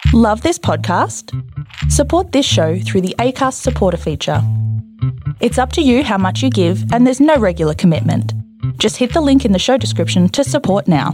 Love this podcast? Support this show through the Acast supporter feature. It's up to you how much you give, and there's no regular commitment. Just hit the link in the show description to support now.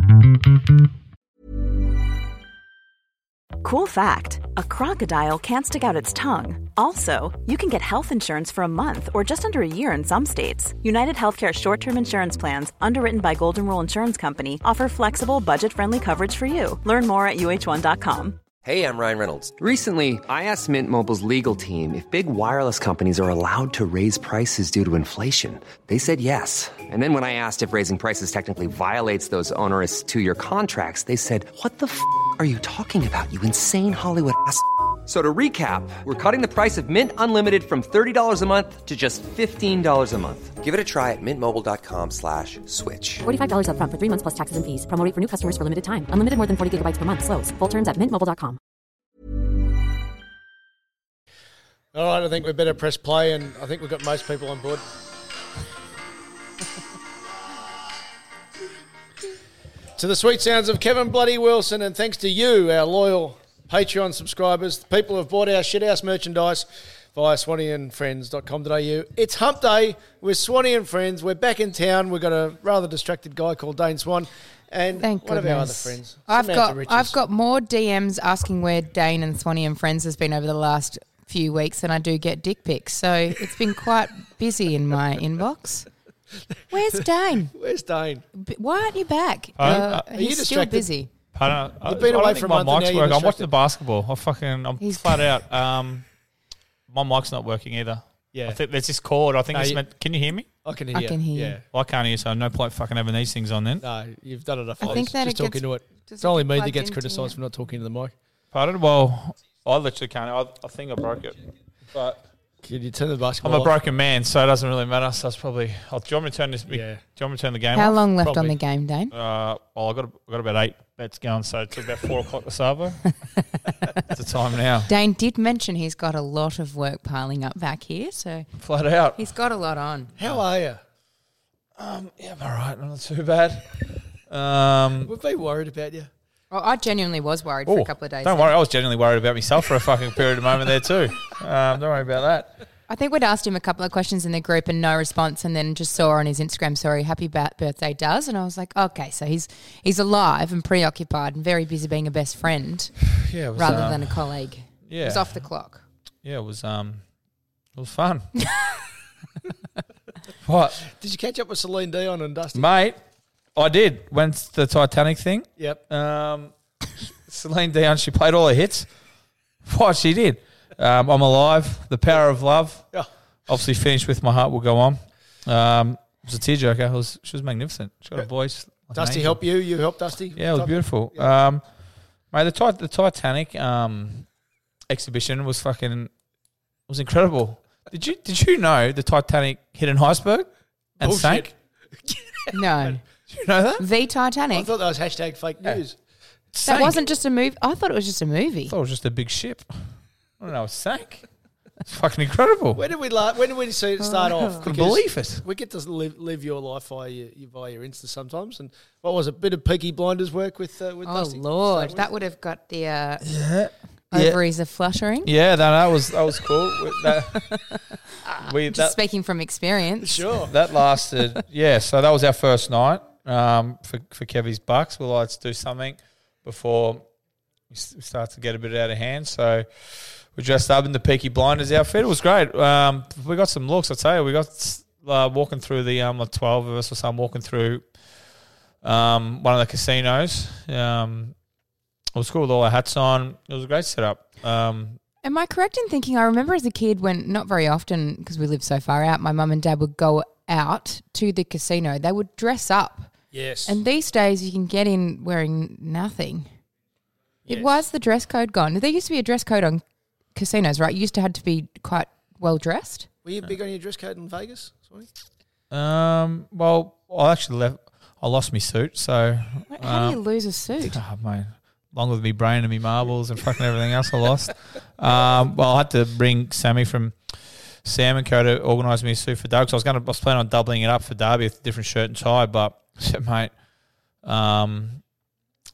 Cool fact, a crocodile can't stick out its tongue. Also, you can get health insurance for a month or just under a year in some states. United Healthcare short-term insurance plans, underwritten by Golden Rule Insurance Company, offer flexible, budget-friendly coverage for you. Learn more at uh1.com. Hey, I'm Ryan Reynolds. Recently, I asked Mint Mobile's legal team if big wireless companies are allowed to raise prices due to inflation. They said yes. And then when I asked if raising prices technically violates those onerous two-year contracts, they said, "What the f*** are you talking about, you insane Hollywood ass?" So to recap, we're cutting the price of Mint Unlimited from $30 a month to just $15 a month. Give it a try at mintmobile.com/switch. $45 up front for 3 months plus taxes and fees. Promo rate for new customers for limited time. Unlimited more than 40 gigabytes per month. Slows full terms at mintmobile.com. All right, I think we better press play, and I think we've got most people on board. To the sweet sounds of Kevin Bloody Wilson, and thanks to you, our loyal Patreon subscribers, the people who have bought our shithouse merchandise via swaneeandfriends.com.au. It's hump day with Swanee and Friends. We're back in town. We've got a rather distracted guy called Dane Swan and Thank one goodness. of our other friends. I've got more DMs asking where Dane and Swanee and Friends has been over the last few weeks than I do get dick pics. So it's been quite busy in my inbox. Where's Dane? Where's Dane? Why aren't you back? Are you he's still distracted? busy. Pardon? You've been away for a month my and mic's now you're working. I'm watching distracted. the basketball. I'm flat out. My mic's not working either. Yeah. I think there's this cord. I think No, it's meant. Can you hear me? I can hear you. I can hear you. Yeah. Well, I can't hear, so no point fucking having these things on then. No, you've done enough. I think that just it talking gets to it. just It's only me that plugged gets into criticised you. for not talking to the mic. Pardon? Well, I literally can't. I think I broke it. But Can you turn the I'm basketball a off? broken man, so it doesn't really matter. So it's probably. Do you want me to turn this? Yeah. Do you want me to turn the game How off? long left Probably. on the game, Dane? Well, I got about 8 bets going, so it's about 4 o'clock this Savo. It's the time now. Dane did mention he's got a lot of work piling up back here, so Flat out. he's got a lot on. How are you? Yeah, I'm all right. Not too bad. We've been worried about you. Oh, I genuinely was worried for a couple of days. Don't worry, I was genuinely worried about myself for a fucking period of moment there too. Don't worry about that. I think we'd asked him a couple of questions in the group and no response, and then just saw on his Instagram story, happy birthday, Duz. And I was like, okay, so he's alive and preoccupied and very busy being a best friend Yeah, it was, rather than a colleague. yeah, It was off the clock. Yeah, it was fun. What, Did you catch up with Celine Dion and Dusty? mate? I did. Went to the Titanic thing. Yep. Celine Dion, she played all her hits. What she did. I'm Alive, The Power of Love. Yeah. Obviously finished with My Heart Will Go On. It was a tearjerker. She was magnificent. She got a voice. Like an Dusty angel. helped you? You helped Dusty? Yeah, it was beautiful. Yeah. Mate, the Titanic exhibition was incredible. Did you know the Titanic hit an iceberg and Bullshit. sank? No. Did you know that? The I Titanic. thought that was hashtag fake news. That Sank. wasn't just a movie. I thought it was just a movie. I thought it was just a big ship. I don't know, it sank. It's fucking incredible. When did we see it start off? Couldn't Because believe it. We get to live your life via your Insta sometimes. And what was it? Bit of Peaky Blinders work with Oh, Dusty. Lord. So That would have got the Yeah. ovaries of fluttering. Yeah, that was cool. Just speaking from experience. Sure. That lasted, yeah. So that was our first night for Kevy's Bucks. Well, let's do something before we start to get a bit out of hand. So we dressed up in the Peaky Blinders outfit. It was great. We got some looks. I tell you, we got walking through the like 12 of us or something walking through one of the casinos. It was cool with all our hats on. It was a great setup. Am I correct in thinking I remember as a kid when, not very often because we lived so far out, my mum and dad would go out to the casino. They would dress up. Yes. And these days you can get in wearing nothing. Yes. Why is the dress code gone? There used to be a dress code on casinos, right? You used to have to be quite well dressed. Were you big on your dress code in Vegas? Sorry? Well, I lost my suit, so How do you lose a suit? oh, mate, along with me brain and me marbles and fucking everything else I lost. Well, I had to bring Sammy from Sam and Co to organise me a suit for Doug. So I was planning on doubling it up for Derby with a different shirt and tie, but mate,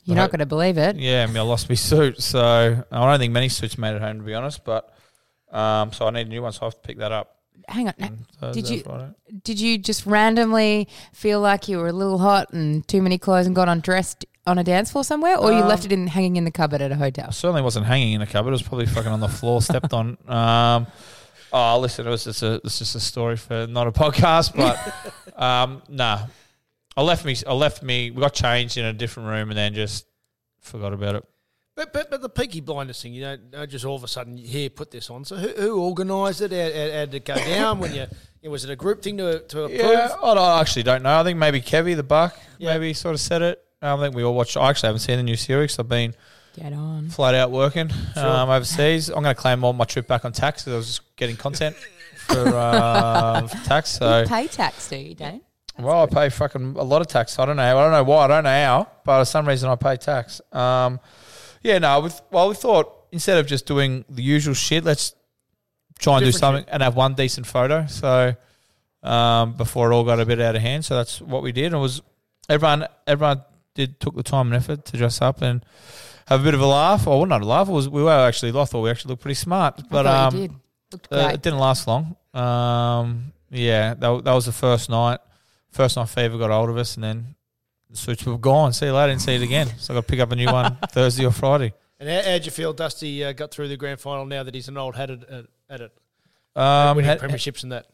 You're not going to believe it. Yeah, I lost my suit, so I don't think many suits made it home, to be honest. But so I need a new one, so I have to pick that up. Hang on. Thursday, Friday. Did you just randomly feel like you were a little hot and too many clothes and got undressed on a dance floor somewhere, or you left it hanging in the cupboard at a hotel? I certainly wasn't hanging in a cupboard. It was probably fucking on the floor, stepped on. Listen, it's just a story for not a podcast, but nah. I left me. We got changed in a different room and then just forgot about it. But the Peaky Blinders thing, you don't just all of a sudden here put this on. So who organised it? How did it go down? Was it a group thing to approve? Yeah, I actually don't know. I think maybe Kevy the Buck maybe sort of said it. I think we all watched. I actually haven't seen the new series. I've been flat out working overseas. I'm going to claim all my trip back on tax because I was just getting content for tax. So you pay tax, do you, Dane? Well, I pay fucking a lot of tax. I don't know why. I don't know how, but for some reason I pay tax. We thought instead of just doing the usual shit, let's try and do something and have one decent photo. So before it all got a bit out of hand, so that's what we did. And it was everyone took the time and effort to dress up and have a bit of a laugh. Or not a laugh. I thought we actually looked pretty smart, but I thought you did. Looked great. It didn't last long. That was the first night. First night fever got hold of us, and then the suits were gone. See you later, didn't see it again. So I got to pick up a new one Thursday or Friday. And how'd you feel Dusty got through the grand final now that he's an old hat at it? Winning premierships and that.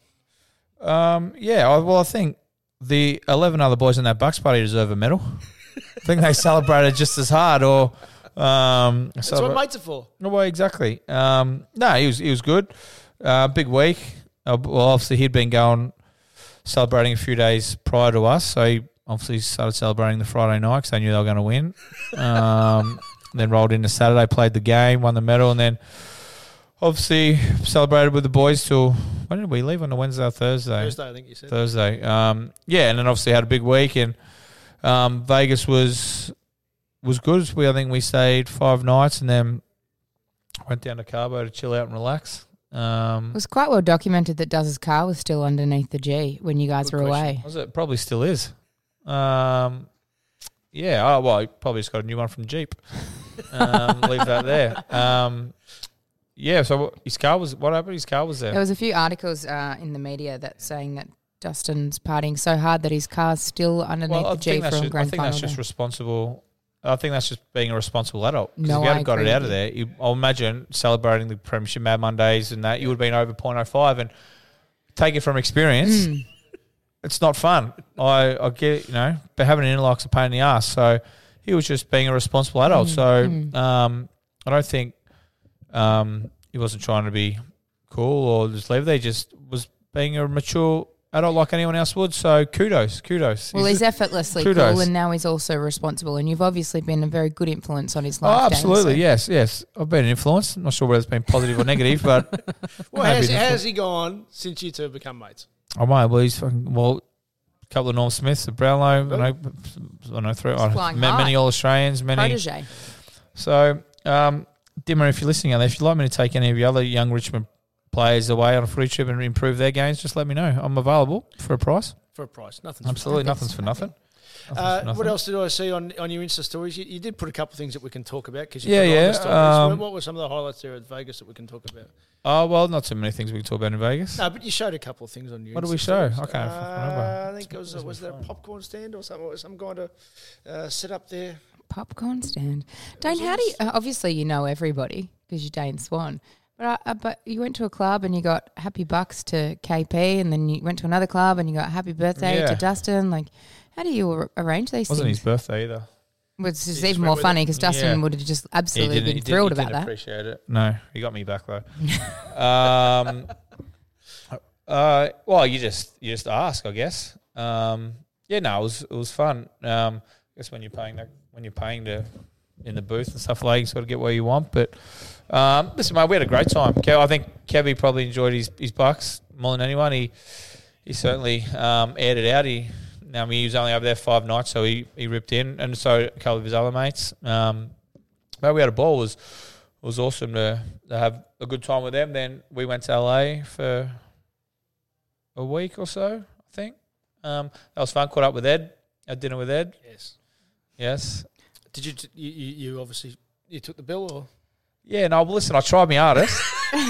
I think the 11 other boys in that Bucks party deserve a medal. I think they celebrated just as hard. That's what mates are for. No way, exactly. He was good. Big week. Obviously he'd been going celebrating a few days prior to us, so he obviously started celebrating the Friday night because they knew they were going to win. Then rolled into Saturday, played the game, won the medal, and then obviously celebrated with the boys till, when did we leave, on the Wednesday or Thursday? Thursday, I think you said. Thursday. And then obviously had a big week, and Vegas was good. I think we stayed 5 nights and then went down to Cabo to chill out and relax. It was quite well documented that Duz's car was still underneath the G when you guys were away. Was it? Probably still is. He probably just got a new one from Jeep. Leave that there. So his car was, what happened? His car was there. There was a few articles in the media that saying that Dustin's partying so hard that his car's still underneath the G from grand final. I think that's just responsible. I think that's just being a responsible adult. Because No, if you I hadn't got it agree out with of there, I'll imagine celebrating the Premiership Mad Mondays and that, you would have been over 0.05 and take it from experience. It's not fun. I get it, but having an interlock's a pain in the ass. So he was just being a responsible adult. I don't think he wasn't trying to be cool or just leave there. He just was being a mature adult like anyone else would. So kudos. Well, he's effortlessly cool, and now he's also responsible. And you've obviously been a very good influence on his life. Oh, absolutely, yes. I've been an influence. I'm not sure whether it's been positive or negative, but how's he gone since you two have become mates? Oh my, well, he's fucking a couple of Norm Smiths, a Brownlow, I know 3. Many All Australians, many protege. So, Dimmer, if you're listening out there, if you'd like me to take any of your other young Richmond players away on a footy trip and improve their games, just let me know. I'm available for a price. Nothing's for nothing. What else did I see on your Insta stories? You did put a couple of things that we can talk about. What were some of the highlights there at Vegas that we can talk about? Oh, well, not too many things we can talk about in Vegas. No, but you showed a couple of things on your Insta. What did we show? Stories. I can't remember. I think was there a popcorn stand or something? Some kind of set up there. Popcorn stand. Dane, how do you... obviously, you know everybody because you're Dane Swan. But you went to a club and you got happy bucks to KP, and then you went to another club and you got happy birthday to Dustin. Like, how do you arrange these things? Wasn't his birthday either. Well, it's just even more funny because Dustin would have just absolutely been thrilled about that. Appreciate it. No, he got me back though. Well, you just ask, I guess. It was fun. I guess when you're paying in the booth and stuff like, you sort of get what you want. But listen, mate, we had a great time. I think Kevy probably enjoyed his bucks more than anyone. He certainly aired it out. He was only over there 5 nights, so he ripped in, and so a couple of his other mates. But we had a ball. It was awesome to have a good time with them. Then we went to LA for a week or so, I think. That was fun. Caught up with Ed. Had dinner with Ed. Yes. Yes. Did you obviously you took the bill or? Yeah, no, but listen, I tried my hardest.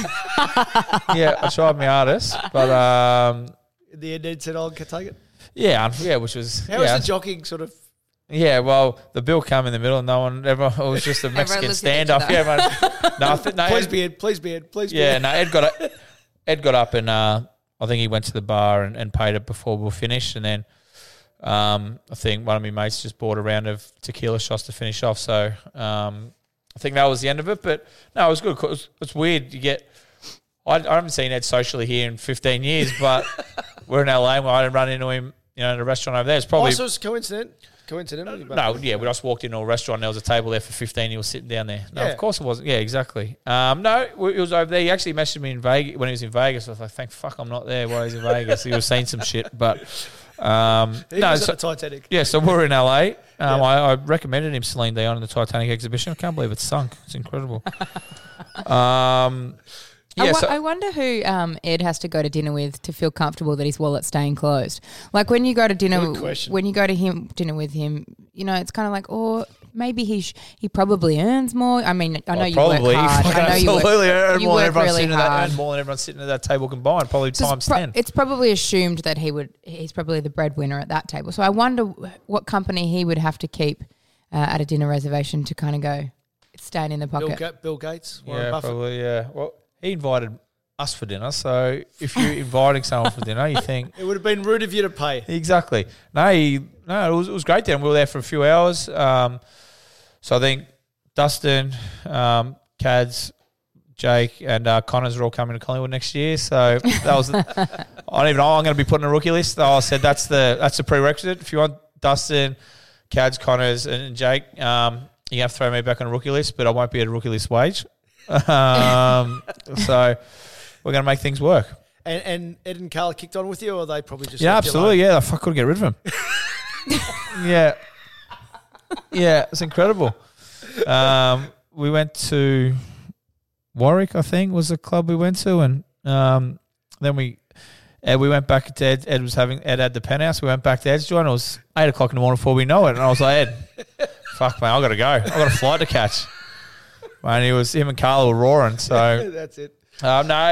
I tried my hardest, but In the end, Ed said, "I'll take it." yeah, which was How was the jockeying sort of? Yeah, well, the bill came in the middle, and everyone, it was just a Mexican standoff. Yeah, man. Please be Ed. Please be Ed. Please be Yeah, Ed. no, Ed got up and I think he went to the bar and paid it before we were finished, and then I think one of my mates just bought a round of tequila shots to finish off. So I think that was the end of it. But no, it was good. It's weird. You get. I haven't seen Ed socially here in 15 years, but we're in LA and I run into him, in a restaurant over there. It's probably. So it was coincidentally. No, yeah, we just walked into a restaurant and there was a table there for 15. He was sitting down there. No, Yeah. of course it wasn't. Yeah, exactly. No, he was over there. He actually messaged me in Vegas when he was in Vegas. I was like, thank fuck I'm not there while he's in Vegas. He was saying some shit, but He was at the Titanic. yeah. So we're in LA. I recommended him Celine Dion in the Titanic exhibition. I can't believe it's sunk. It's incredible. I wonder who Ed has to go to dinner with to feel comfortable that his wallet's staying closed. Like when you go to dinner, Good question. when you go to dinner with him, it's kind of like, maybe he probably earns more. I mean, I know you work Probably. hard. I know you Absolutely earn you more than work everyone really sitting at that. hard. Earn more than everyone sitting at that table combined. Probably So times 10. It's probably assumed that he's probably the breadwinner at that table. So I wonder what company he would have to keep at a dinner reservation to kind of go, it's staying in the pocket. Bill Gates, Warren Yeah, Buffett. probably. Yeah. Well, he invited us for dinner. So if you're inviting someone for dinner, you think It would have been rude of you to pay. exactly. No, it was great. Then we were there for a few hours. So I think Dustin, Cads, Jake, and Connors are all coming to Collingwood next year. So that was. I don't even know. I'm going to be put on a rookie list. I said that's the prerequisite. If you want Dustin, Cads, Connors, and Jake, you have to throw me back on a rookie list, but I won't be at a rookie list wage. So we're going to make things work. And Ed and Carl kicked on with you, or they probably just Yeah, left you absolutely. alone? Yeah, I couldn't get rid of him. Yeah, it's incredible. We went to Warwick, I think, was the club we went to, and then we went back to Ed. Ed had the penthouse. We went back to Ed's joint. It was 8 o'clock in the morning before we know it, and I was like, Ed, fuck man, I got to go. I got a flight to catch. Man, him and Carla were roaring. So That's it. no,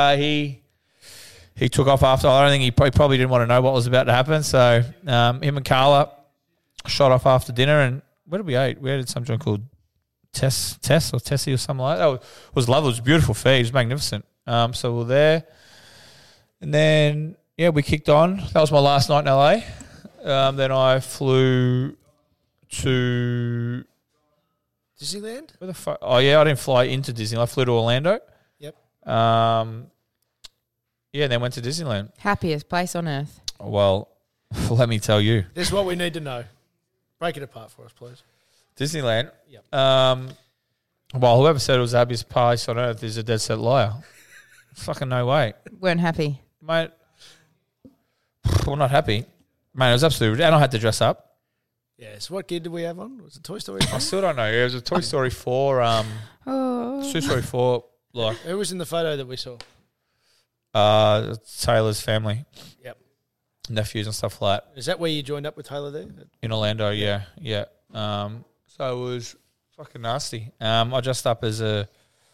he took off after. I don't think he probably didn't want to know what was about to happen. So him and Carla shot off after dinner. And where did we eat? We ate at some joint called Tess or Tessie or something like that. It was lovely. It was a beautiful feed. It was magnificent. So we were there. And then, we kicked on. That was my last night in LA. Then I flew to... Disneyland? Where the fuck? Oh, yeah, I didn't fly into Disneyland. I flew to Orlando. Yep. And then went to Disneyland. Happiest place on earth. Well, let me tell you. This is what we need to know. Break it apart for us, please. Disneyland. Yep. Well, whoever said it was the happiest place on earth is a dead set liar. Fucking no way. Weren't happy. Mate, well, not happy. Man, it was absolutely... And I had to dress up. Yeah, so what gear did we have on? Was it Toy Story? I still don't know. It was a Toy Story 4. Toy Story 4, like... Who was in the photo that we saw? Taylor's family. Yep. Nephews and stuff like that. Is that where you joined up with Taylor there? In Orlando, yeah. So it was fucking nasty. I dressed up as the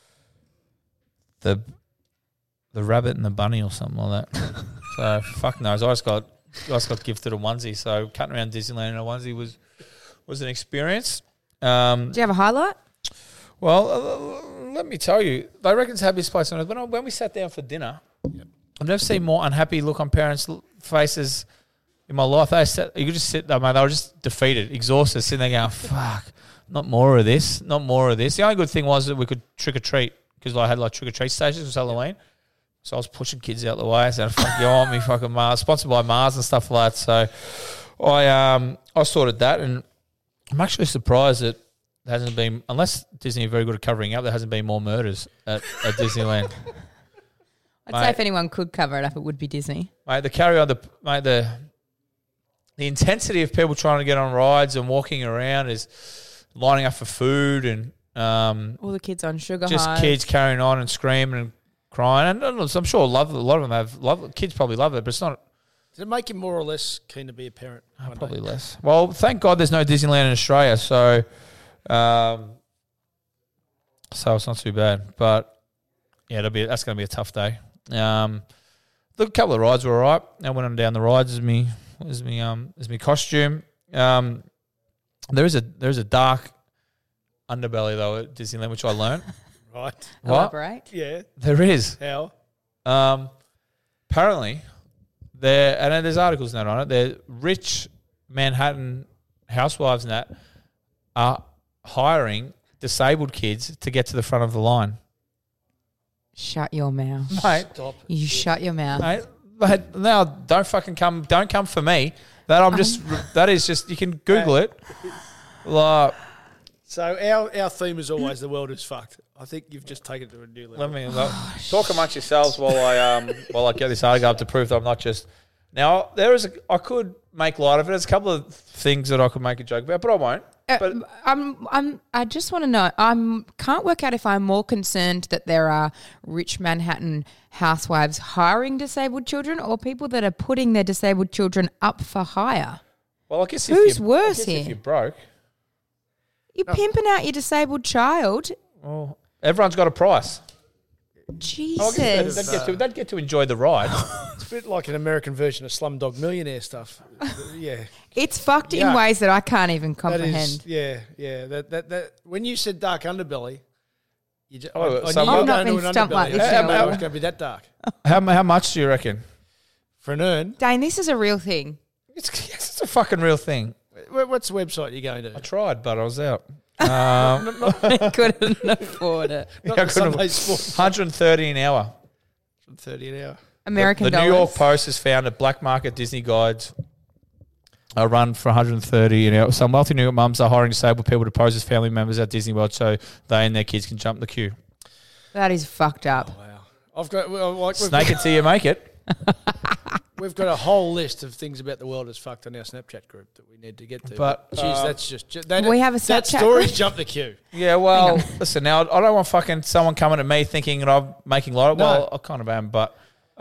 rabbit and the bunny or something like that. So fuck knows. I just got gifted a onesie. So cutting around Disneyland in a onesie was an experience. Do you have a highlight? Well, let me tell you, I reckon it's the happiest place on earth. When we sat down for dinner, I've never seen more unhappy look on parents' faces in my life. You could just sit there, mate. They were just defeated, exhausted, sitting there going, fuck, not more of this, not more of this. The only good thing was that we could trick or treat because I had like trick or treat stations. It was Halloween. So I was pushing kids out the way. I said, fuck you on me, fucking Mars. Sponsored by Mars and stuff like that. So I sorted that, and I'm actually surprised that there hasn't been, unless Disney are very good at covering up, there hasn't been more murders at Disneyland. I'd say if anyone could cover it up, it would be Disney. Mate, the intensity of people trying to get on rides and walking around is lining up for food and all the kids on sugar just highs. kids carrying on and screaming and crying. And I'm sure a lot of them have kids probably love it, but it's not Does it make you more or less keen to be a parent? one Probably day? less. Well, thank God there's no Disneyland in Australia, so it's not too bad. But yeah, that's going to be a tough day. The couple of rides were all right. I went on down the rides as me costume. There is a dark underbelly though at Disneyland, which I learned. Right. What? Elaborate. Yeah. There is. How? Apparently, there's articles now on it. The rich Manhattan housewives and that are hiring disabled kids to get to the front of the line. Shut your mouth. Mate, Stop. You shut your mouth. mate, now don't come for me. That is just you can Google it. Like, So our theme is always the world is fucked. I think you've just taken it to a new level. let me talk amongst yourselves while I get this article up to prove that I'm not just. Now I could make light of it. There's a couple of things that I could make a joke about, but I won't. But I just want to know. Can't work out if I'm more concerned that there are rich Manhattan housewives hiring disabled children, or people that are putting their disabled children up for hire. well, I guess Who's worse if here? you're broke, You're pimping out your disabled child. well, everyone's got a price. Jesus. They'd get to enjoy the ride. It's a bit like an American version of Slumdog Millionaire stuff. Yeah. It's fucked in Yuck. ways that I can't even That comprehend. is, yeah. That when you said dark underbelly, I knew so you were I've going not to been an stumped like underbelly. this How in a it while. was going to be that dark How much do you reckon? for an earn? Dane, this is a real thing. It's a fucking real thing. What's the website you're going I to? tried, but I was out. Couldn't afford it. Not I the couldn't- Sunday Sport. 130 an hour. 30 an hour. American The dollars. New York Post has found that black market Disney guides are run for 130 an hour. Some wealthy New York mums are hiring disabled people to pose as family members at Disney World so they and their kids can jump the queue. That is fucked up. Wow. I've got we've Snake it till you make it. We've got a whole list of things about the world is fucked on our Snapchat group that we need to get to. But, geez, that's just that, We have a that Snapchat story's group? jumped the queue. Yeah, well, listen, now I don't want fucking someone coming at me thinking that I'm making light of it. No. Well, I kind of am, but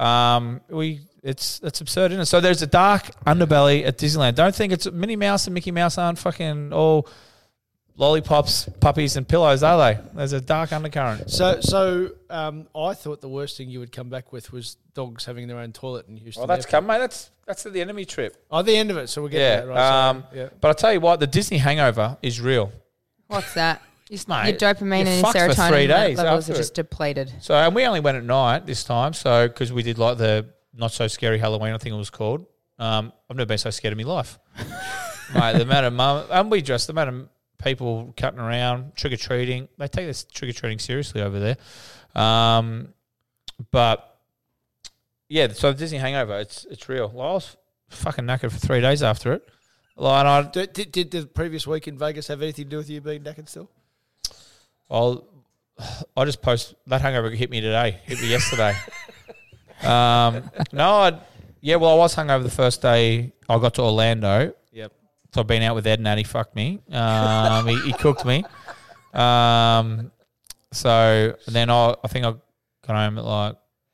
it's absurd, isn't it? So there's a dark underbelly at Disneyland. Don't think it's Minnie Mouse and Mickey Mouse aren't fucking all lollipops, puppies, and pillows, are they? There's a dark undercurrent. So I thought the worst thing you would come back with was dogs having their own toilet in Houston. Well, that's Airport. come, mate. That's at the enemy trip. Oh, the end of it. So we'll get Yeah. to that. Right, so, yeah. But I tell you what, the Disney hangover is real. What's that? Your Mate, dopamine you're and fucked for serotonin 3 days levels are after just depleted. So, and we only went at night this time, so because we did like the not so scary Halloween, I think it was called. I've never been so scared in my life, mate. The amount of the amount of people cutting around, trick or treating. They take this trick or treating seriously over there. But yeah, so the Disney hangover, it's real. Well, I was fucking knackered for 3 days after it. Like, and Did the previous week in Vegas have anything to do with you being knackered still? I just post that hangover hit me today. Hit me yesterday. Well, I was hungover the first day I got to Orlando. Yep. So I've been out with Ed and Addy. Fucked me. He cooked me. So then I think I got home at like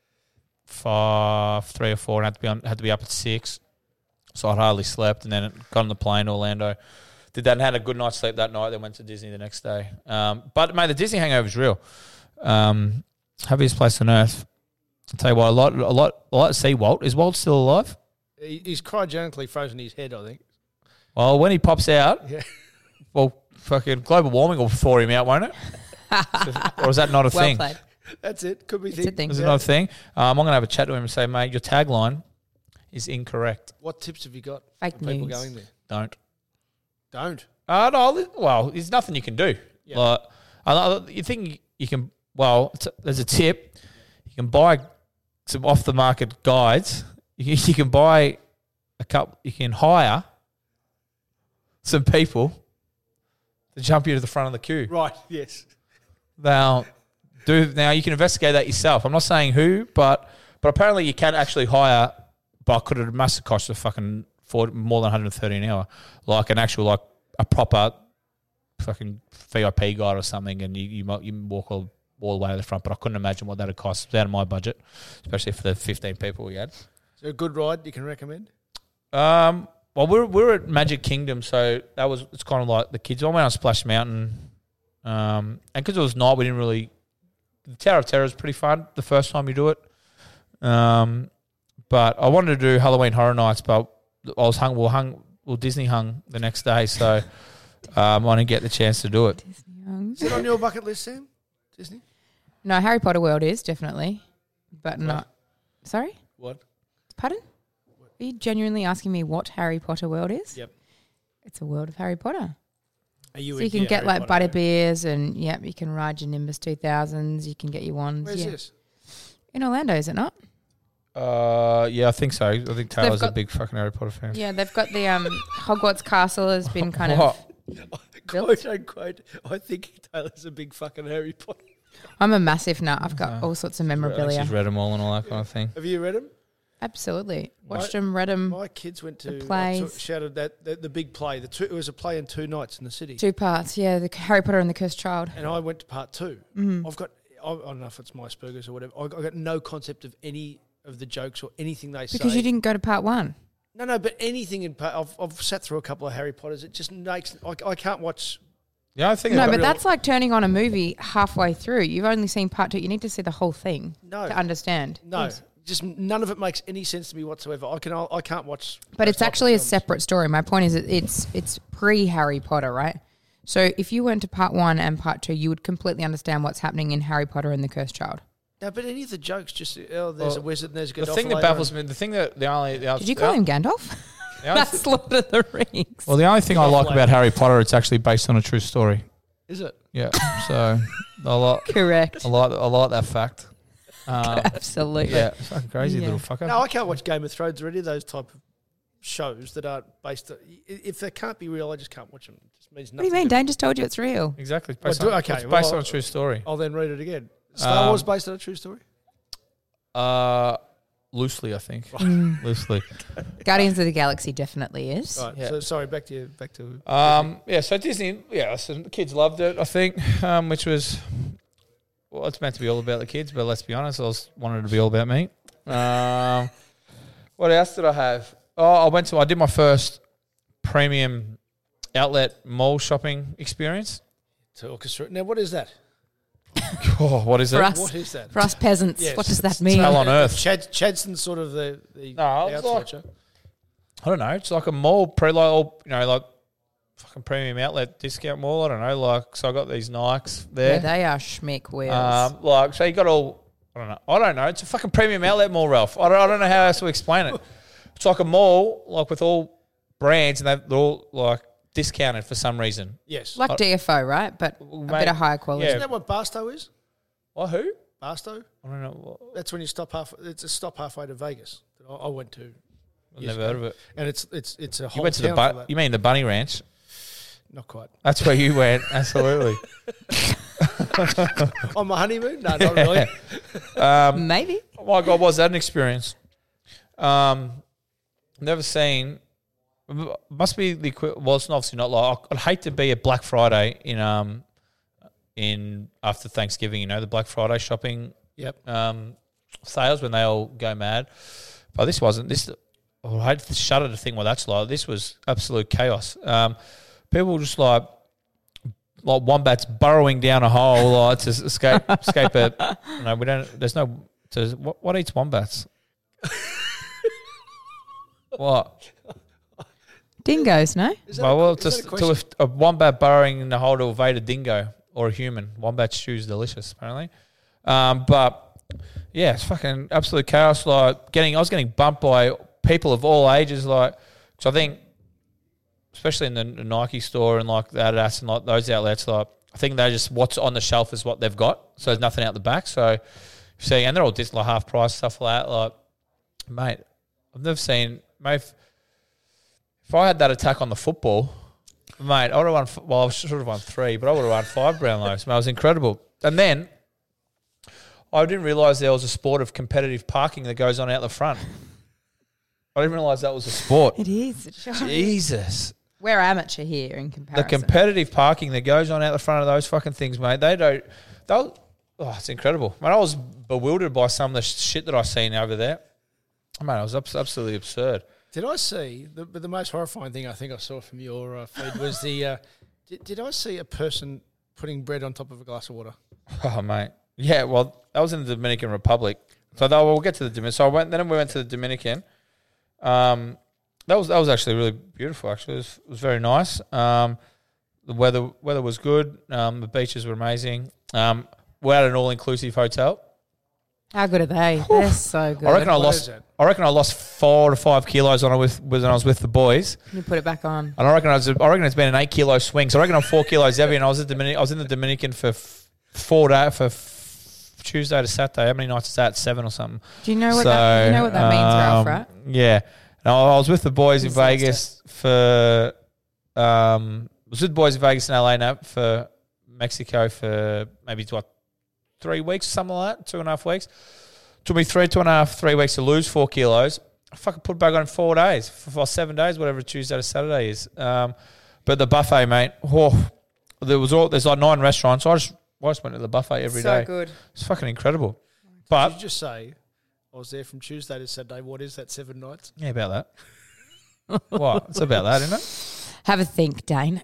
3 or 4, and had to be up at 6. So I'd hardly slept, and then got on the plane to Orlando. Did that and had a good night's sleep that night. Then went to Disney the next day. But mate, the Disney hangover is real. Happiest place on earth. I'll tell you what, I like to see Walt. Is Walt still alive? He's cryogenically frozen his head, I think. Well, when he pops out, Yeah. well, fucking global warming will thaw him out, won't it? Or is that not a Well thing? played. That's it. Could be It's a thing. Is it not a thing? I'm going to have a chat to him and say, mate, your tagline is incorrect. What tips have you got Fake for people news. going there? Don't. Don't. No, well, there's nothing you can do. Yeah. Like, you think you can, there's a tip. You can buy some off-the-market guides. You can buy a couple, you can hire some people to jump you to the front of the queue. Right. Yes. Now you can investigate that yourself. I'm not saying who, but apparently you can actually hire, but it must have cost more than 130 an hour, like an actual, like a proper fucking VIP guide or something, and you walk all the way to the front. But I couldn't imagine what that would cost. It was out of my budget, especially for the 15 people we had. Is there a good ride you can recommend? Well, we're at Magic Kingdom, so it's kind of like the kids. I went on Splash Mountain, and because it was night, we didn't really. The Tower of Terror is pretty fun the first time you do it. But I wanted to do Halloween Horror Nights, but I was Disney hung the next day, so I didn't get the chance to do it. Is it on your bucket list, Sam? Disney? No, Harry Potter World is definitely, but not. Sorry? What? Pardon? Are you genuinely asking me what Harry Potter World is? Yep. It's a world of Harry Potter. Are you So you can get like butter beers and, you can ride your Nimbus 2000s. You can get your wands. Where's this? In Orlando, is it not? Yeah, I think so. I think Taylor's a big fucking Harry Potter fan. Yeah, they've got the Hogwarts Castle has been kind of Quote unquote, I think Taylor's a big fucking Harry Potter. I'm a massive nut. I've got all sorts of memorabilia. She's read them all and all that kind of thing. Have you read them? Absolutely. Watched them, read them. My kids went to plays. shouted that the big play. It was a play in 2 nights in the city. 2 parts, yeah. The Harry Potter and the Cursed Child. And I went to part 2. Mm-hmm. I don't know if it's my Asperger's or whatever. I got no concept of any of the jokes or anything they say. Because you didn't go to part 1. No, but anything in part. I've sat through a couple of Harry Potters. It just makes I can't watch. Yeah, I think no, but that's like turning on a movie halfway through. You've only seen part 2. You need to see the whole thing to understand. No, just none of it makes any sense to me whatsoever. I can't watch. But it's actually a separate story. My point is, it's pre Harry Potter, right? So if you went to part 1 and part 2, you would completely understand what's happening in Harry Potter and the Cursed Child. No, but any of the jokes, just there's a wizard and there's a Gandalf. The thing that baffles me, Did you call him Gandalf? That's Lord of the Rings. Well, the only thing I like about Harry Potter, it's actually based on a true story. Is it? Yeah. So Correct. I like that fact. Absolutely. Yeah, it's fucking crazy little fucker. No, I can't watch Game of Thrones or any of those type of shows that aren't based. If they can't be real, I just can't watch them. It just means nothing. What do you mean? Dane just told you it's real. Exactly. It's based on a true story. I'll then read it again. Star Wars based on a true story? Loosely, I think. Loosely. Guardians of the Galaxy definitely is. Right. Yeah. So sorry, back to yeah, so Disney, listen, the kids loved it, I think, which was, well, it's meant to be all about the kids, but let's be honest, I wanted it to be all about me. What else did I have? Oh, I did my first premium outlet mall shopping experience. To orchestra. Now, what is that? Oh, what is For it? us, What is that? For us peasants, Yes. what does that mean? Hell on earth. Chadson's sort of the No, it's like, outsourcer. I don't know. It's like a mall, like fucking premium outlet discount mall. I don't know. Like, so I got these Nikes there. Yeah, they are schmick wheels. Like, so you got all. I don't know. It's a fucking premium outlet mall, Ralph. I don't know how else to explain it. It's like a mall, like with all brands, and they're all like discounted for some reason. Yes. Like DFO, right? But a bit of higher quality. Yeah. Isn't that what Barstow is? What? Who? Barstow? I don't know. That's when you stop it's a stop halfway to Vegas that I went to. I've never heard of it. And it's a whole You went to town for that. You mean the Bunny Ranch? Not quite. That's where you went. Absolutely. On my honeymoon? No, not really. Maybe. Oh my God, was that an experience? Never seen. Must be the well. It's obviously not like I'd hate to be at Black Friday in after Thanksgiving. You know, the Black Friday shopping. Yep. Sales when they all go mad. But this wasn't. I hate to shudder to think what that's like. This was absolute chaos. People just like wombats burrowing down a hole like to escape it. No, we don't. There's no. What eats wombats? What? Dingoes, no? To a wombat burrowing in the hole to evade a dingo or a human. Wombat stew's delicious, apparently. But yeah, it's fucking absolute chaos. Like I was getting bumped by people of all ages. Like, so I think, especially in the Nike store and like the Adidas and like those outlets, like I think they just what's on the shelf is what they've got. So there's nothing out the back. So see, and they're all just like half price stuff like that. Like, mate, I've never seen, mate. If I had that attack on the football, mate, I would have won. Well, I should have won 3, but I would have won 5 Brownlows. Mate, it was incredible. And then I didn't realise there was a sport of competitive parking that goes on out the front. I didn't realise that was a sport. It is. Jesus. We're amateur here in comparison. The competitive parking that goes on out the front of those fucking things, mate, it's incredible. Mate, I was bewildered by some of the shit that I seen over there. Mate, it was absolutely absurd. Did I see the most horrifying thing I think I saw from your feed was the? Did I see a person putting bread on top of a glass of water? Oh, mate. Yeah, well, that was in the Dominican Republic. So we'll get to the Dominican. So then we went to the Dominican. That was actually really beautiful. Actually, it was very nice. The weather was good. The beaches were amazing. We're at an all-inclusive hotel. How good are they? They're so good. I reckon I lost 4 to 5 kilos when I was with the boys. You put it back on. And I reckon it's been an 8 kilo swing. So I reckon I'm 4 kilos heavy. And I was in the Dominican for 4 days for Tuesday to Saturday. How many nights is that? 7 or something. Do you know what that means, Ralph? Right? Yeah. No, I was with the boys in Vegas for. I was with the boys in Vegas and LA now for Mexico for maybe 3 weeks, something like that, 2.5 weeks. Took me 3 weeks to lose 4 kilos. I fucking put it back on in 4 days, for 7 days, whatever Tuesday to Saturday is. But the buffet, mate, there's like 9 restaurants. I just went to the buffet every day. So good. It's fucking incredible. But did you just say I was there from Tuesday to Saturday? What is that? 7 nights? Yeah, about that. What? It's about that, isn't it? Have a think, Dane.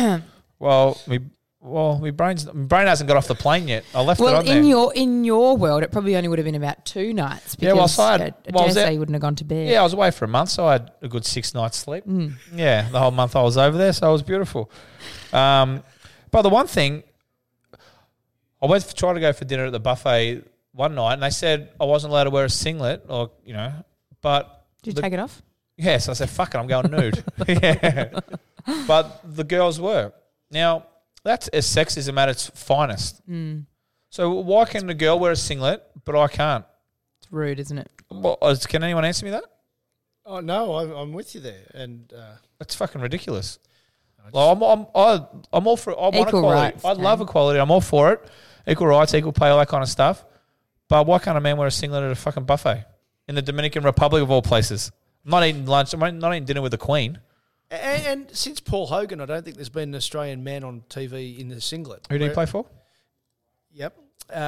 My brain hasn't got off the plane yet. I left it on there. In your world, it probably only would have been about 2 nights. Because I dare say you wouldn't have gone to bed. Yeah, I was away for a month, so I had a good 6 nights sleep. Yeah, the whole month I was over there, so it was beautiful. But the one thing, I went to try to go for dinner at the buffet one night, and they said I wasn't allowed to wear a singlet, but did you take it off? Yeah, so I said, fuck it, I'm going nude. Yeah. But the girls were. Now, that's sexism at its finest. So why can the girl wear a singlet, but I can't? It's rude, isn't it? Well, can anyone answer me that? Oh, no, I'm with you there. And it's fucking ridiculous. I'm all for it. I want Equal equality. rights, I love equality. I'm all for it. Equal rights, equal pay, all that kind of stuff. But why can't a man wear a singlet at a fucking buffet in the Dominican Republic of all places? I'm not eating lunch. I'm not eating dinner with the Queen. And since Paul Hogan, I don't think there's been an Australian man on TV in the singlet. Who did he play for? Yep.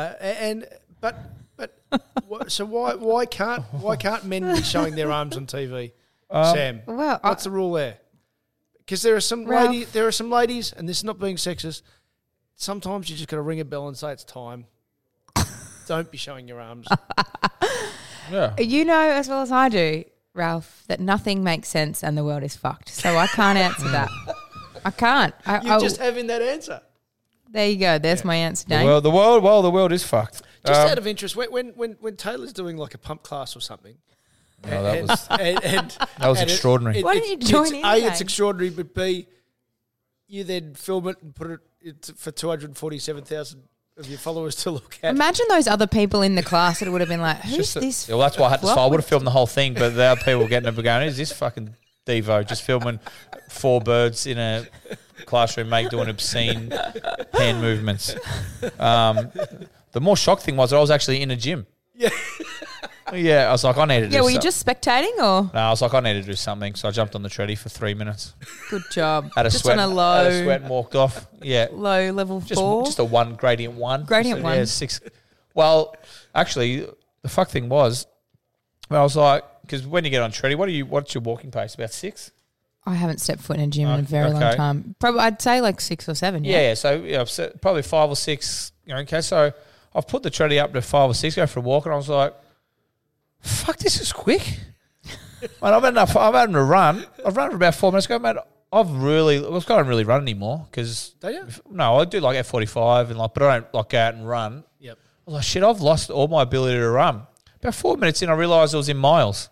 So why can't men be showing their arms on TV? Sam, well, what's the rule there? Because there are some ladies, and this is not being sexist. Sometimes you just got to ring a bell and say it's time. Don't be showing your arms. Yeah. You know as well as I do, Ralph, that nothing makes sense and the world is fucked. So I can't answer that. I can't. You're just having that answer. There you go. There's my answer, Dane. The world is fucked. Just out of interest, when Taylor's doing like a pump class or something. No, that was extraordinary. Why didn't you join in? It's extraordinary, but B, you then film it and put it for 247,000 of your followers to look at. Imagine those other people in the class that would have been like, who's this? Well, that's why I had to. I would have filmed the whole thing, but the other people getting up and going, who's this fucking Devo just filming 4 birds in a classroom, doing obscene hand movements. The more shocked thing was that I was actually in a gym. Yeah. Yeah, I was like, I need to do something. Yeah, were you just spectating or? No, I was like, I need to do something. So I jumped on the treadie for 3 minutes. Good job. Had a just sweat, on a low. Had a sweat and walked off. Yeah. Low level 4. Just a 1, gradient 1. Gradient 1. Yeah, 6. Well, actually, the fuck thing was, I was like, because when you get on treadie, what's your walking pace? About 6? I haven't stepped foot in a gym in a very long time. Probably, I'd say like 6 or 7. Yeah. So probably 5 or 6. Okay, so I've put the treadie up to 5 or 6, go for a walk, and I was like, fuck, this is quick. Mate, I've had a run. I've run for about 4 minutes ago, mate. I don't really run anymore because no, I do like F45 and but I don't like go out and run. Yep. I was like, shit, I've lost all my ability to run. About 4 minutes in, I realised it was in miles.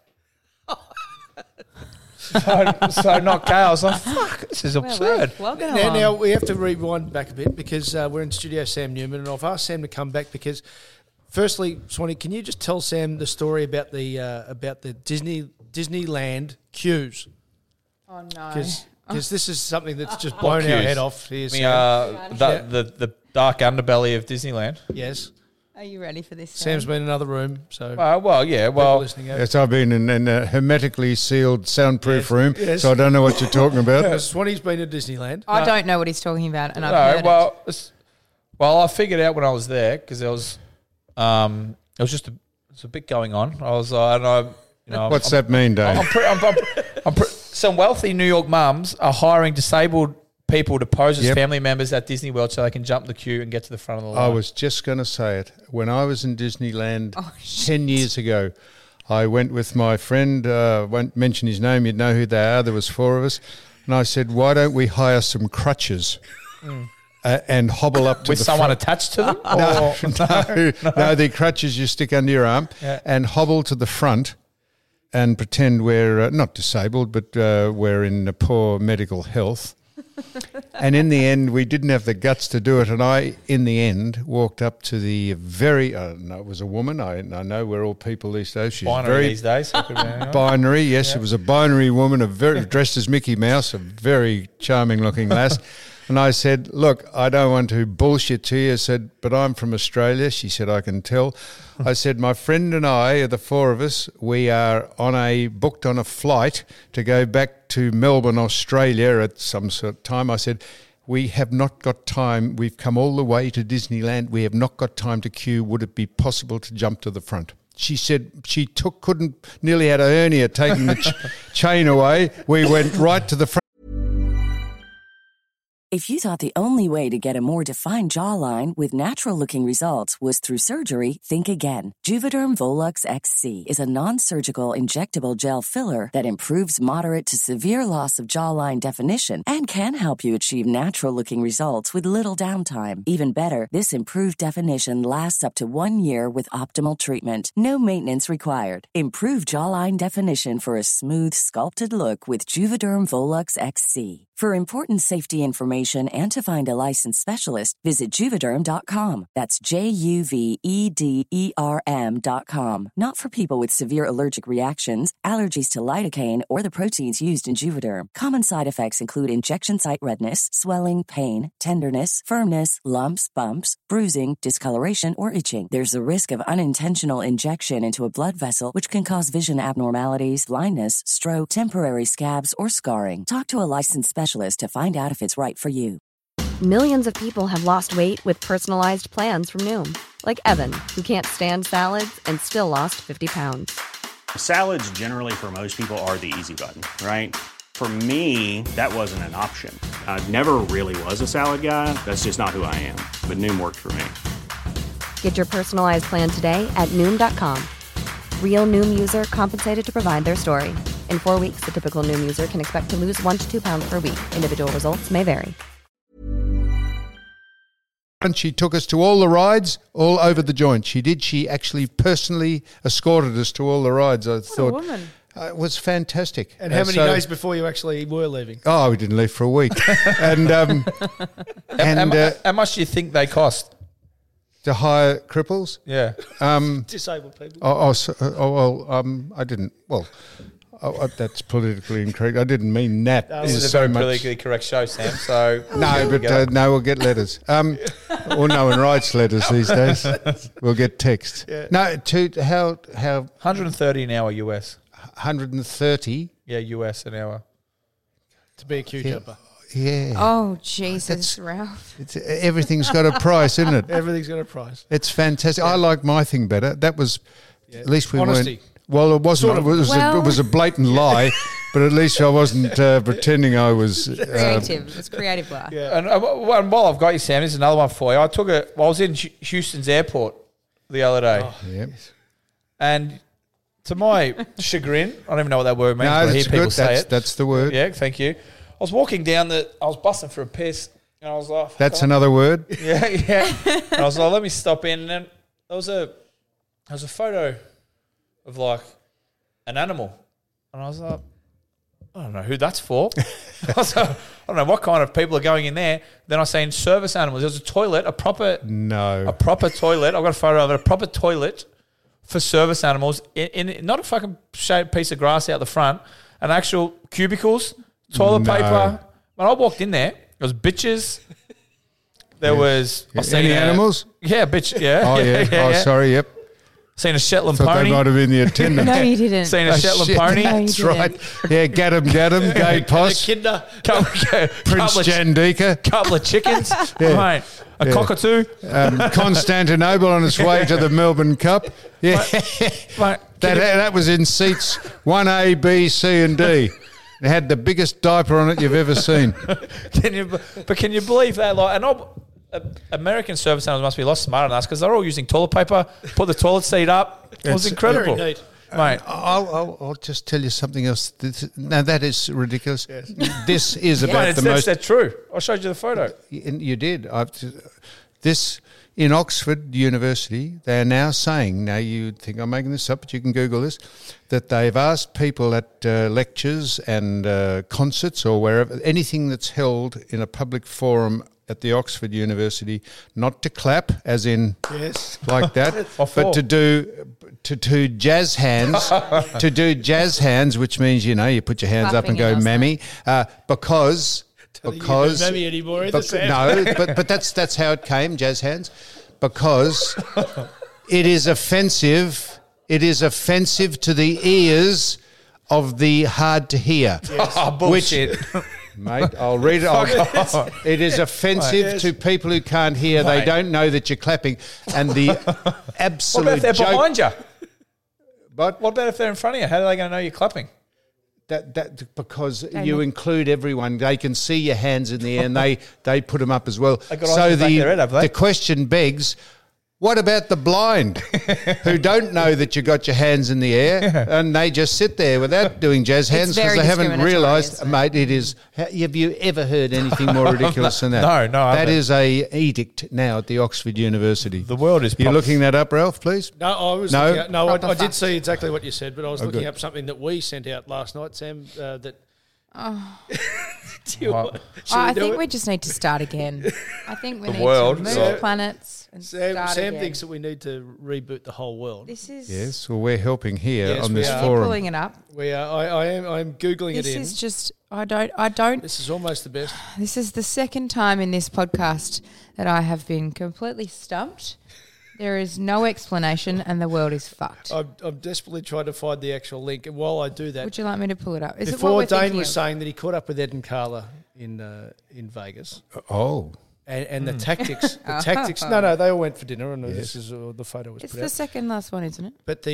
so not K. I was like, fuck, this is absurd. Now we have to rewind back a bit because we're in studio Sam Newman, and I've asked Sam to come back because. Firstly, Swanee, can you just tell Sam the story about the Disneyland queues? Oh no! Because this is something that's just blown our head off here. The dark underbelly of Disneyland. Yes. Are you ready for this? Sam's been in another room, so listening out. Yes, I've been in a hermetically sealed, soundproof room, so I don't know what you're talking about. Swanee's been to Disneyland. I don't know what he's talking about, and I've heard it. Well, I figured out when I was there because there was. It was a bit going on. I was and What's that mean, Dave? Some wealthy New York mums are hiring disabled people to pose as family members at Disney World so they can jump the queue and get to the front of the line. I was just going to say it. When I was in Disneyland 10 years ago, I went with my friend, won't mention his name, you'd know who they are, there was 4 of us, and I said, why don't we hire some crutches and hobble up to with the someone front. attached to them? No, the crutches you stick under your arm and hobble to the front and pretend we're not disabled, but we're in poor medical health. And in the end, we didn't have the guts to do it. And I, in the end, walked up to the very, no, it was a woman. I know we're all people these days. She's Binary very these days. So it could be anyone. binary, yes. It was a binary woman, dressed as Mickey Mouse, a very charming looking lass. And I said, look, I don't want to bullshit to you. I said, but I'm from Australia. She said, I can tell. I said, my friend and I, the 4 of us, we are booked on a flight to go back to Melbourne, Australia at some sort of time. I said, we have not got time. We've come all the way to Disneyland. We have not got time to queue. Would it be possible to jump to the front? She said she nearly had a hernia taking the chain away. We went right to the front. If you thought the only way to get a more defined jawline with natural-looking results was through surgery, think again. Juvederm Volux XC is a non-surgical injectable gel filler that improves moderate to severe loss of jawline definition and can help you achieve natural-looking results with little downtime. Even better, this improved definition lasts up to 1 year with optimal treatment. No maintenance required. Improve jawline definition for a smooth, sculpted look with Juvederm Volux XC. For important safety information and to find a licensed specialist, visit Juvederm.com. That's JUVEDERM.com. Not for people with severe allergic reactions, allergies to lidocaine, or the proteins used in Juvederm. Common side effects include injection site redness, swelling, pain, tenderness, firmness, lumps, bumps, bruising, discoloration, or itching. There's a risk of unintentional injection into a blood vessel, which can cause vision abnormalities, blindness, stroke, temporary scabs, or scarring. Talk to a licensed specialist to find out if it's right for you. Millions of people have lost weight with personalized plans from Noom. Like Evan, who can't stand salads and still lost 50 pounds. Salads generally for most people are the easy button, right? For me, that wasn't an option. I never really was a salad guy. That's just not who I am. But Noom worked for me. Get your personalized plan today at Noom.com. Real Noom user compensated to provide their story. In 4 weeks, the typical Noom user can expect to lose 1 to 2 pounds per week. Individual results may vary. And she took us to all the rides, all over the joint. She did. She actually personally escorted us to all the rides. I thought, a woman. It was fantastic. And how many days before you actually were leaving? Oh, we didn't leave for a week. And how much do you think they cost? To hire cripples? Yeah. Disabled people. I didn't. Well, that's politically incorrect. I didn't mean that. This is a very politically correct show, Sam. So we'll get letters. Or no one writes letters these days. We'll get text. Yeah. No, how 130 an hour US. 130. Yeah, US an hour. To be a queue jumper. Yeah. Oh, Jesus, Ralph. Everything's got a price, isn't it? Everything's got a price. It's fantastic. I like my thing better. That was, at least we Honesty. weren't. Well, it wasn't. Sort of. It was a blatant lie, but at least I wasn't pretending I was Creative. It's creative lie. Yeah. And while I've got you, Sam, here's another one for you. I was in Houston's airport the other day. Oh, yep. And to my chagrin, I don't even know what that word means, but I hear people say it. That's the word. Yeah, thank you. I was walking down I was busting for a piss, and I was like... That's another word? Yeah. And I was like, let me stop in. And then there was a photo of, like, an animal. And I was like, I don't know who that's for. I was like, I don't know what kind of people are going in there. Then I seen service animals. There was a toilet, a proper toilet. I've got a photo of it, a proper toilet for service animals. In not a fucking shaped piece of grass out the front, an actual cubicles, toilet paper. When I walked in there, there was bitches. There was... Any animals? Yeah, bitch. Yeah. Oh, yeah. Sorry, yep. Seen a Shetland Thought pony. they might have been the attendant. No, you didn't. Seen a Shetland pony. No, you That's didn't. right. Yeah, Gaddam, Gay Poss. Echidna. Prince Jandika. Couple of chickens. Yeah. Right. A cockatoo. Constantinople on its way to the Melbourne Cup. Yeah. Mate, That was in seats 1A, B, C and D. It had the biggest diaper on it you've ever seen. Can you believe that? Like, American service animals must be a lot smarter than us because they're all using toilet paper, put the toilet seat up. It was incredible. Very neat. Mate. I'll just tell you something else. Now, that is ridiculous. Yes. This is about the most... That's true. I showed you the photo. You did. This... In Oxford University, they are now saying, now you think I'm making this up, but you can Google this, that they've asked people at lectures and concerts or wherever, anything that's held in a public forum at the Oxford University, not to clap, as in like that, but to do jazz hands, which means, you put your hands up and go, mammy, because mammy anymore either, Sam. No, but that's how it came, jazz hands, because it is offensive. It is offensive to the ears of the hard to hear. Yes. Bullshit. Mate, I'll read it. It is offensive to people who can't hear. Mate. They don't know that you're clapping. And the absolute What about if they're behind you? But what about if they're in front of you? How are they going to know you're clapping? That because you include everyone, they can see your hands in the air, and they put them up as well. So the question begs, what about the blind who don't know that you got your hands in the air and they just sit there without doing jazz hands because they haven't realised, mate, it is. Have you ever heard anything more ridiculous than that? No. That is a edict now at the Oxford University. The world is. You're looking that up, Ralph, please? No, I was. I did see exactly what you said, but I was looking up something that we sent out last night, Sam. I think we just need to start again. I think we need world, to move planets and Sam start again. thinks that we need to reboot the whole world. This is yes. Well, we're helping here on this You're forum. pulling it up. We are. I'm googling it in. This is just. I don't. This is almost the best. This is the second time in this podcast that I have been completely stumped. There is no explanation, and the world is fucked. I'm desperately trying to find the actual link, and while I do that, would you like me to pull it up? Before Dane was saying that he caught up with Ed and Carla in Vegas. Oh. And the tactics, No, they all went for dinner, and this is the photo was. It's put the out. second last one, isn't it? But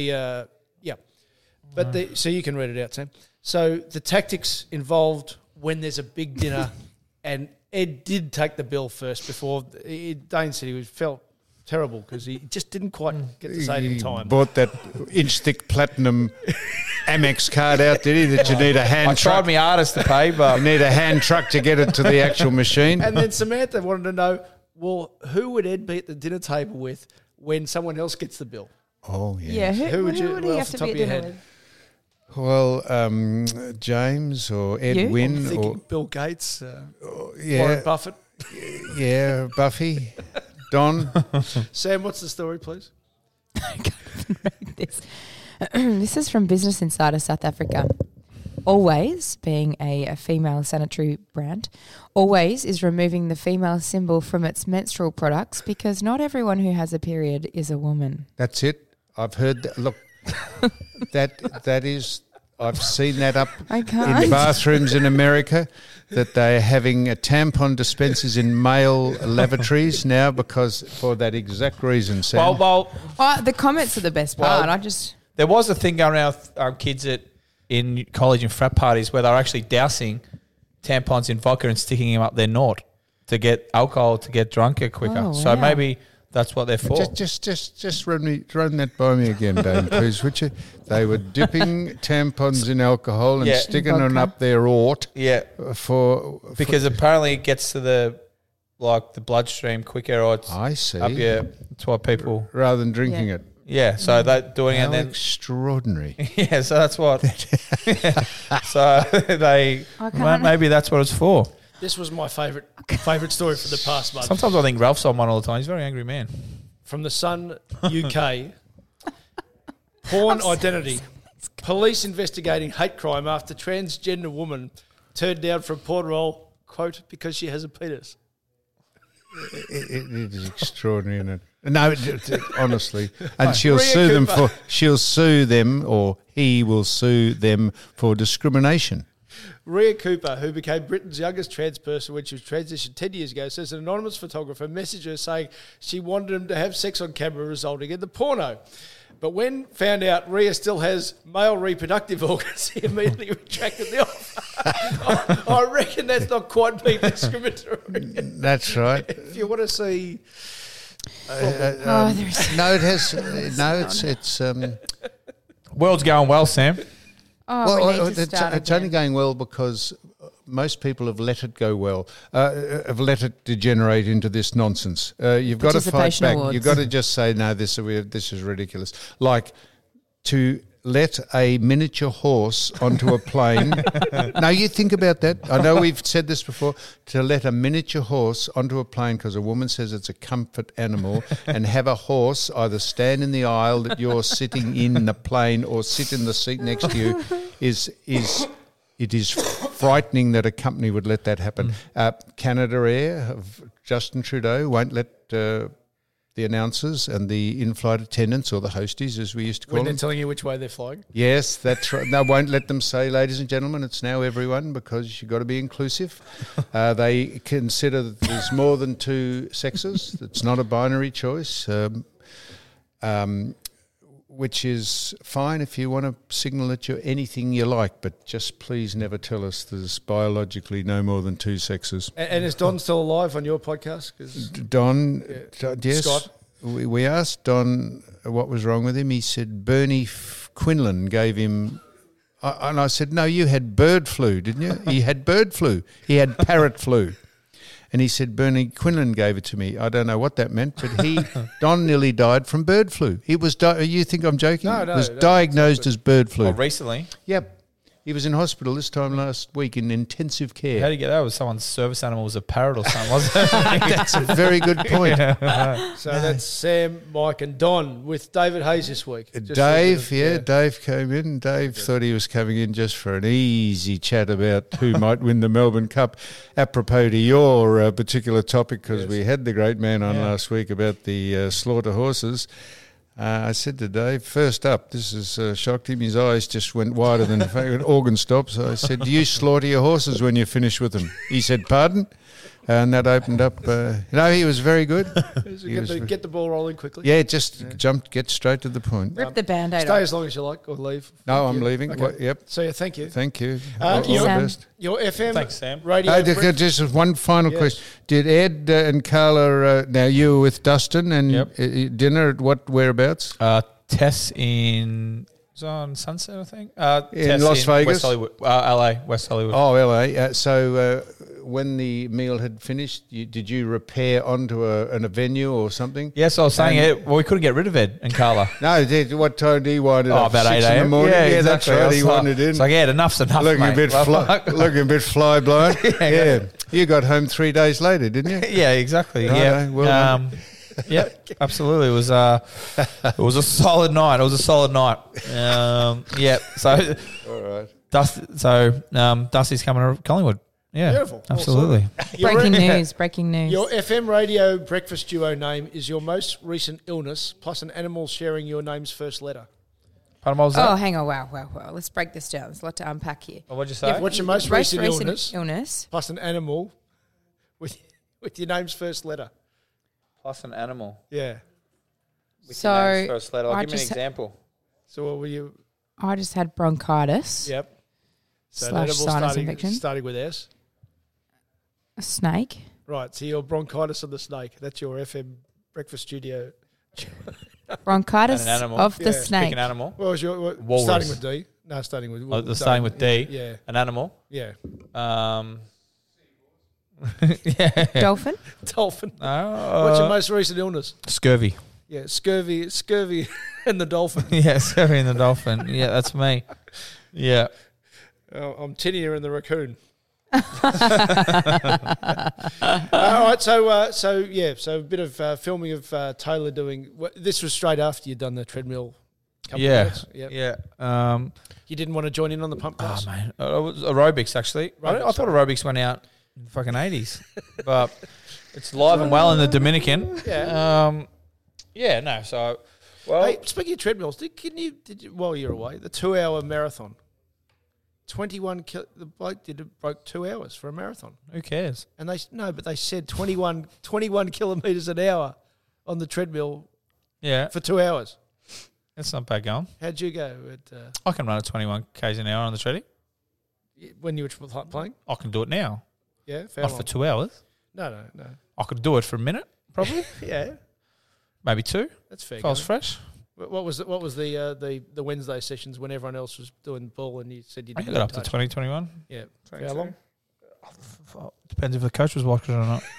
so you can read it out, Sam. So the tactics involved when there's a big dinner, and Ed did take the bill first before Dane said he felt terrible because he just didn't quite get to say it in time. Bought that inch-thick platinum Amex card out, did he, that you need a hand truck? I tried my hardest to pay, but... You need a hand truck to get it to the actual machine. And then Samantha wanted to know, well, who would Ed be at the dinner table with when someone else gets the bill? Oh, Yeah, yeah. who would he have to be at dinner with? Well, James or Ed Wynn or Bill Gates, Warren Buffett. Yeah, Buffy, Don. Sam, what's the story, please? I can't even read this. This is from Business Insider South Africa. Always, being a female sanitary brand, Always is removing the female symbol from its menstrual products because not everyone who has a period is a woman. That's it. I've heard that. Look, that is, I've seen that up in bathrooms in America, that they're having tampon dispensers in male lavatories now because for that exact reason, Sam. The comments are the best part. There was a thing going around with kids in college and frat parties where they were actually dousing tampons in vodka and sticking them up their knot to get alcohol to get drunker quicker. Oh, so wow. maybe that's what they're for. Just run that by me again, Dane, please, would you? They were dipping tampons in alcohol and sticking them up their aort. Yeah, because apparently it gets to the bloodstream quicker, or it's I see. Up your. That's why people rather than drinking it. Yeah, so they're doing How it. And then extraordinary. Yeah, so that's what. So maybe that's what it's for. This was my favourite story for the past month. Sometimes I think Ralph's on one all the time. He's a very angry man. From the Sun UK, porn identity. Police investigating hate crime after transgender woman turned down for a porn role, quote, because she has a penis. It is extraordinary, isn't it? No, honestly, and she'll sue them, or he will sue them for discrimination. Rhea Cooper, who became Britain's youngest trans person when she was transitioned 10 years ago, says an anonymous photographer messaged her saying she wanted him to have sex on camera, resulting in the porno. But when found out Rhea still has male reproductive organs, he immediately retracted the offer. I reckon that's not quite being discriminatory. That's right. If you want to see... No, it has. No, it's. World's going well, Sam. We need to start it's only going well because most people have let it go well, have let it degenerate into this nonsense. You've got to fight Participation back. awards. You've got to just say, no, this is ridiculous. Like to let a miniature horse onto a plane. Now, you think about that. I know we've said this before. To let a miniature horse onto a plane because a woman says it's a comfort animal and have a horse either stand in the aisle that you're sitting in the plane or sit in the seat next to you it is frightening that a company would let that happen. Canada Air, Justin Trudeau, won't let the announcers and the in-flight attendants, or the hosties as we used to call When them. they're telling you which way they're flying? Yes, that's right. They won't let them say, ladies and gentlemen, it's now everyone, because you've got to be inclusive. They consider that there's more than two sexes. It's not a binary choice, which is fine if you want to signal that you're anything you like, but just please never tell us there's biologically no more than two sexes. And is Don still alive on your podcast? 'Cause Don, yes. Scott? We asked Don what was wrong with him. He said Bernie Quinlan gave him... And I said, no, you had bird flu, didn't you? He had bird flu. He had parrot flu. And he said, Bernie Quinlan gave it to me. I don't know what that meant, but Don nearly died from bird flu. He was, you think I'm joking? No, He was diagnosed as bird flu. Oh, recently? Yep. He was in hospital this time last week in intensive care. How did you get that? Was someone's service animal was a parrot or something, wasn't it? That's a very good point. So that's Sam, Mike and Don with David Hayes this week. Just Dave, so you know, Dave came in. Dave thought he was coming in just for an easy chat about who might win the Melbourne Cup, apropos to your particular topic, because we had the great man on last week about the slaughter horses. I said to Dave, first up, this has shocked him. His eyes just went wider than an organ stop. So I said, do you slaughter your horses when you finish with them? He said, pardon? And that opened up. He was very good. Get the ball rolling quickly. Yeah, just get straight to the point. Rip the Band-Aid Stay off. as long as you like or leave. No, Thank I'm you. leaving. Okay. Well, yep. So, yeah, thank you. Thank you. Thank you, All the Sam. best. Your FM Thanks, Sam. radio. Just one final question. Did Ed and Carla, now you were with Dustin and dinner at what whereabouts? Tess in... It was on Sunset, I think. In Las Vegas? West Hollywood. LA, West Hollywood. Oh, LA. So when the meal had finished, did you repair onto a venue or something? Yes, I was saying we couldn't get rid of Ed and Carla. No, what time did he wind it up? About 8 6 in the a.m. morning? Yeah, That's exactly. right. He wandered in. It's like, yeah, enough's enough, looking mate. looking a bit fly blind. Yeah. You got home 3 days later, didn't you? Yeah, exactly. Right, yeah. well done. Yeah, absolutely. It was a solid night. Yeah. So, all right. Dusty's coming to Collingwood. Yeah, Beautiful. Absolutely. Breaking news. Your FM radio breakfast duo name is your most recent illness, plus an animal sharing your name's first letter. Pardon, what was that? Oh, hang on. Wow. Let's break this down. There's a lot to unpack here. What'd you say? What's your most recent illness? Plus an animal with your name's first letter. Plus an animal. Yeah. With your name's first letter. Give me an example. So what were you? I just had bronchitis. Yep. So / sinus infection. Starting with S. A snake. Right. So your bronchitis of the snake. That's your FM breakfast studio. Bronchitis And an animal. of the Pick snake. an animal. What was your Walrus. starting with D? No, starting with Starting with D. Yeah. An animal. Yeah. Yeah. Dolphin. Dolphin. No. What's your most recent illness? Scurvy. Yeah, scurvy and the dolphin. Yeah, scurvy and the dolphin. Yeah, that's me. Yeah. I'm Tinnier and the raccoon. All right, so a bit of filming of Taylor doing. This was straight after you'd done the treadmill. Yeah. Yeah. You didn't want to join in on the pump class? Oh, man. It was aerobics, actually. I thought aerobics went out in the fucking 80s. But it's live and well in the Dominican. Yeah. So, well. Hey, speaking of treadmills, did you while you're away, the 2-hour marathon, 21 the bloke broke 2 hours for a marathon. Who cares? And they said 21 kilometres an hour on the treadmill Yeah. for 2 hours. That's not bad going. How'd you go I can run at 21 k's an hour on the treadie. when you were playing? I can do it now. Yeah, fair Not for 2 hours. No. I could do it for a minute, probably. Yeah, Maybe 2. that's fair. If I was going. fresh. What was the Wednesday sessions when everyone else was doing ball and you said you I didn't got up to touch? 20, 21. Yeah, for 22. how long? Depends if the coach was watching or not.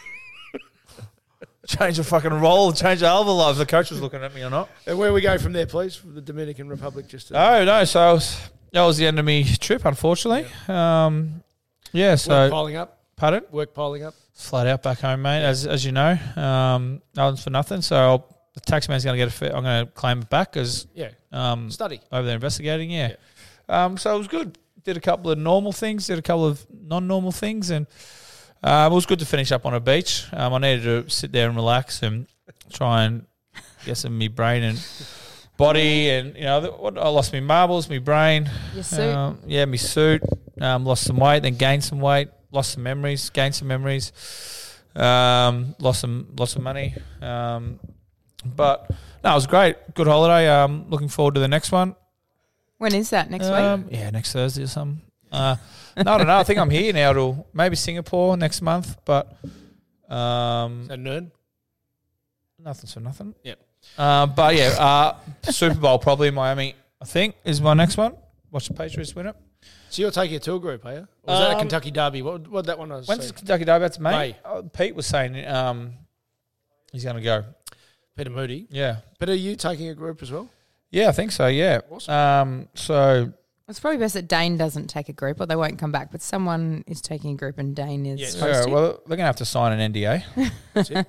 Change the fucking role, change the hell of a lot if the coach was looking at me or not. And where we go from there, please? From the Dominican Republic, just to Oh, no. So that was the end of my trip, unfortunately. Yeah, so. work piling up. Pardon? Work piling up. Flat out back home, mate, as you know. No one's for nothing. So the tax man's going to get I'm going to claim it back because Study. over there investigating, so it was good. Did a couple of normal things, did a couple of non-normal things, and it was good to finish up on a beach. I needed to sit there and relax and try and get some of my brain and body, and I lost my marbles, my brain. Your suit. My suit. Lost some weight, then gained some weight. Lost some memories, gained some memories. Lost some money. But no, it was great. Good holiday. Looking forward to the next one. When is that? Next week? Yeah, next Thursday or something. No, I don't know. I think I'm here now till maybe Singapore next month, but So nerd. nothing's for nothing. Yeah. But yeah, Super Bowl probably in Miami, I think, is my next one. Watch the Patriots win it. So you're taking a tour group, are you? Or was that a Kentucky Derby? What that one was? When's the Kentucky Derby? That's May. May. Pete was saying he's going to go. Peter Moody. Yeah. But are you taking a group as well? Yeah, I think so, yeah. Awesome. So It's probably best that Dane doesn't take a group or they won't come back, but someone is taking a group and Dane is Yes. hosting. well, they're going to have to sign an NDA. That's it.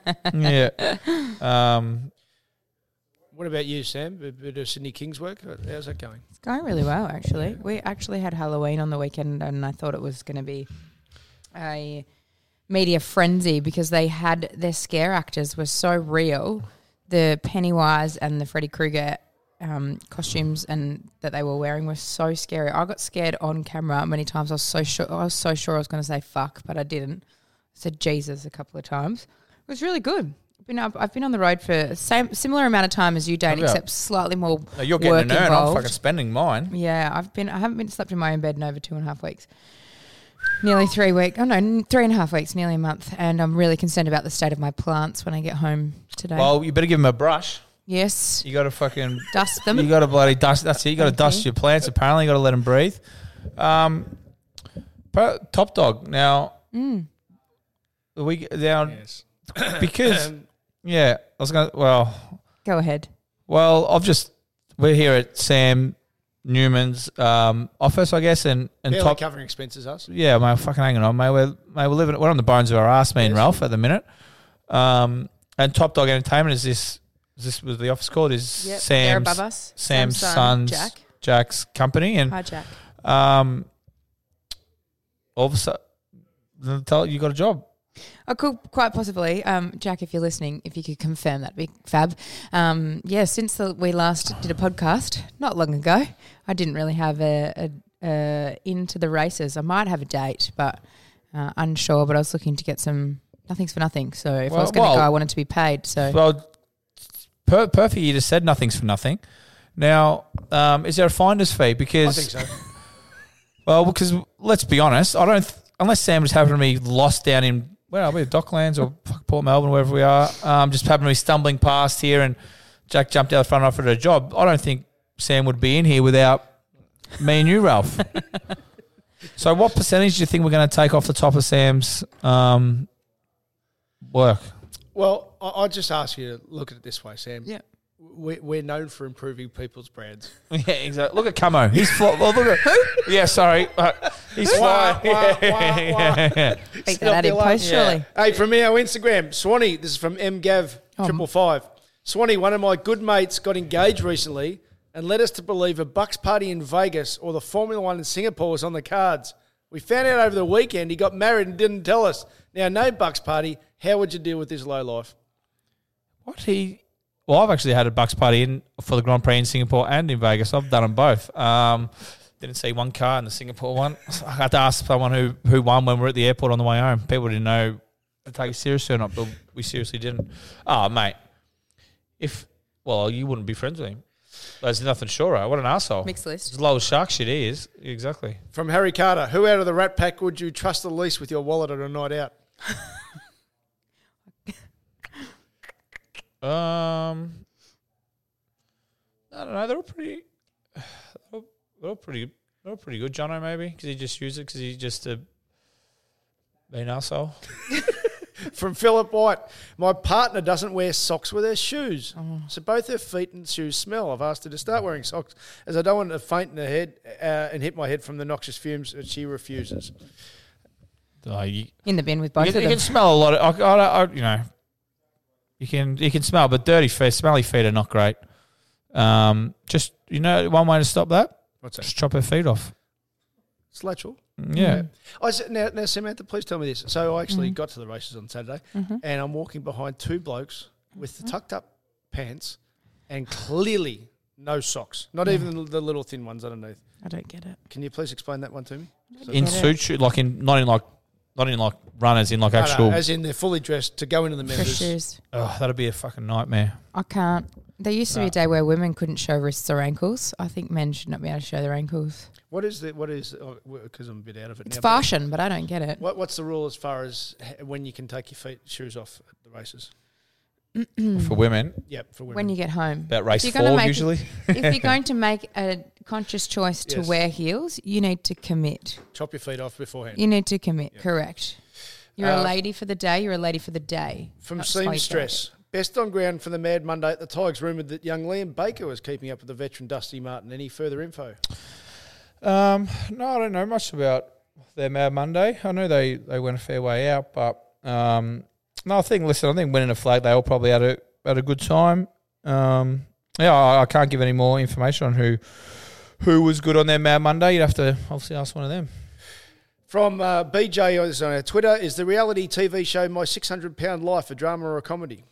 Yeah. What about you, Sam? A bit of Sydney Kings work? How's that going? It's going really well, actually. We actually had Halloween on the weekend and I thought it was going to be a media frenzy because they had their scare actors were so real. The Pennywise and the Freddy Krueger costumes and that they were wearing were so scary. I got scared on camera many times. I was so sure I was going to say fuck, but I didn't. I said Jesus a couple of times. It was really good. I've been on the road for similar amount of time as you, Dane, except slightly more. No, you're getting work an earn. involved. I'm fucking spending mine. Yeah, I haven't slept in my own bed in over 2.5 weeks. Nearly 3 weeks. Oh no, 3.5 weeks, nearly a month. And I'm really concerned about the state of my plants when I get home today. Well, you better give them a brush. Yes. You got to fucking Dust them. You got to bloody dust. That's it. You got to dust your plants. Apparently, you got to let them breathe. Top Dog. Now, the week down because I was going. Well, go ahead. Well, we're here at Sam Newman's office, I guess, and Barely covering expenses, us. Yeah, mate, fucking hanging on, mate. We're living. We're on the bones of our ass, me and Ralph at the minute. And Top Dog Entertainment is this was the office called? Is Yep, they're above us. Sam's son, son's Jack's company, and Hi, Jack. all of a sudden, you got a job. I could quite possibly, Jack, if you're listening, if you could confirm that'd be fab. Since we last did a podcast not long ago, I didn't really have a into the races. I might have a date, but unsure. But I was looking to get some. Nothing's for nothing. So if I was going to go, I wanted to be paid. So perfect. You just said nothing's for nothing. Now, is there a finder's fee? Because I think so. Well, because let's be honest, I don't. Unless Sam just happened to be lost down in we're Docklands or Port Melbourne, wherever we are, just happened to be stumbling past here, and Jack jumped out the front and offered a job. I don't think Sam would be in here without me and you, Ralph. So, what percentage do you think we're going to take off the top of Sam's work? Well, I'll just ask you to look at it this way, Sam. Yeah. We're known for improving people's brands. Yeah, exactly. Look at Camo. He's flying. Well, look at who? Yeah, sorry. He's flying. Yeah. Beat that out in post, surely. Hey, from our Instagram, Swanee, this is from MGav555. Swanee, one of my good mates got engaged recently and led us to believe a Bucks party in Vegas or the Formula One in Singapore was on the cards. We found out over the weekend he got married and didn't tell us. Now, no Bucks party. How would you deal with this low life? Well, I've actually had a Bucks party for the Grand Prix in Singapore and in Vegas. I've done them both. Didn't see one car in the Singapore one. I had to ask someone who won when we were at the airport on the way home. People didn't know to take it seriously or not, but we seriously didn't. Oh, mate. You wouldn't be friends with him. There's nothing surer. What an arsehole. Mixed list. As low as shark shit he is. Exactly. From Harry Carter, who out of the Rat Pack would you trust the least with your wallet on a night out? I don't know. They're all pretty good. Jono maybe because he just used it because he's just been an arsehole. From Philip White, my partner doesn't wear socks with her shoes, so both her feet and shoes smell. I've asked her to start wearing socks as I don't want to faint in the head and hit my head from the noxious fumes, and she refuses. In the bin with both of them. You can smell a lot of, you can smell, but smelly feet are not great. Just, one way to stop that? What's that? Just chop her feet off. Slatchel? Yeah. Now, Samantha, please tell me this. So I actually got to the races on Saturday, and I'm walking behind two blokes with the tucked up pants and clearly no socks, not even the little thin ones underneath. I don't get it. Can you please explain that one to me? In suit shoes, not in runners, in like actual. No, as in they're fully dressed to go into the members. Shoes. Oh, that'd be a fucking nightmare. I can't. There used to be a day where women couldn't show wrists or ankles. I think men should not be able to show their ankles. What is because I'm a bit out of it it's now. It's fashion, but I don't get it. What's the rule as far as when you can take your shoes off at the races? For women? Yep, for women. When you get home. About race 4 usually. If you're going to make a conscious choice to wear heels, you need to commit. Chop your feet off beforehand. You need to commit, correct. You're a lady for the day, you're a lady for the day. From Seamstress. Best on ground for the Mad Monday at the Tigers. Rumoured that young Liam Baker was keeping up with the veteran Dusty Martin. Any further info? No, I don't know much about their Mad Monday. I know they went a fair way out, but no, I think winning a flag, they all probably had a good time. I can't give any more information on who was good on their Mad Monday. You'd have to obviously ask one of them. From BJ on our Twitter, is the reality TV show My 600 Pound Life a drama or a comedy?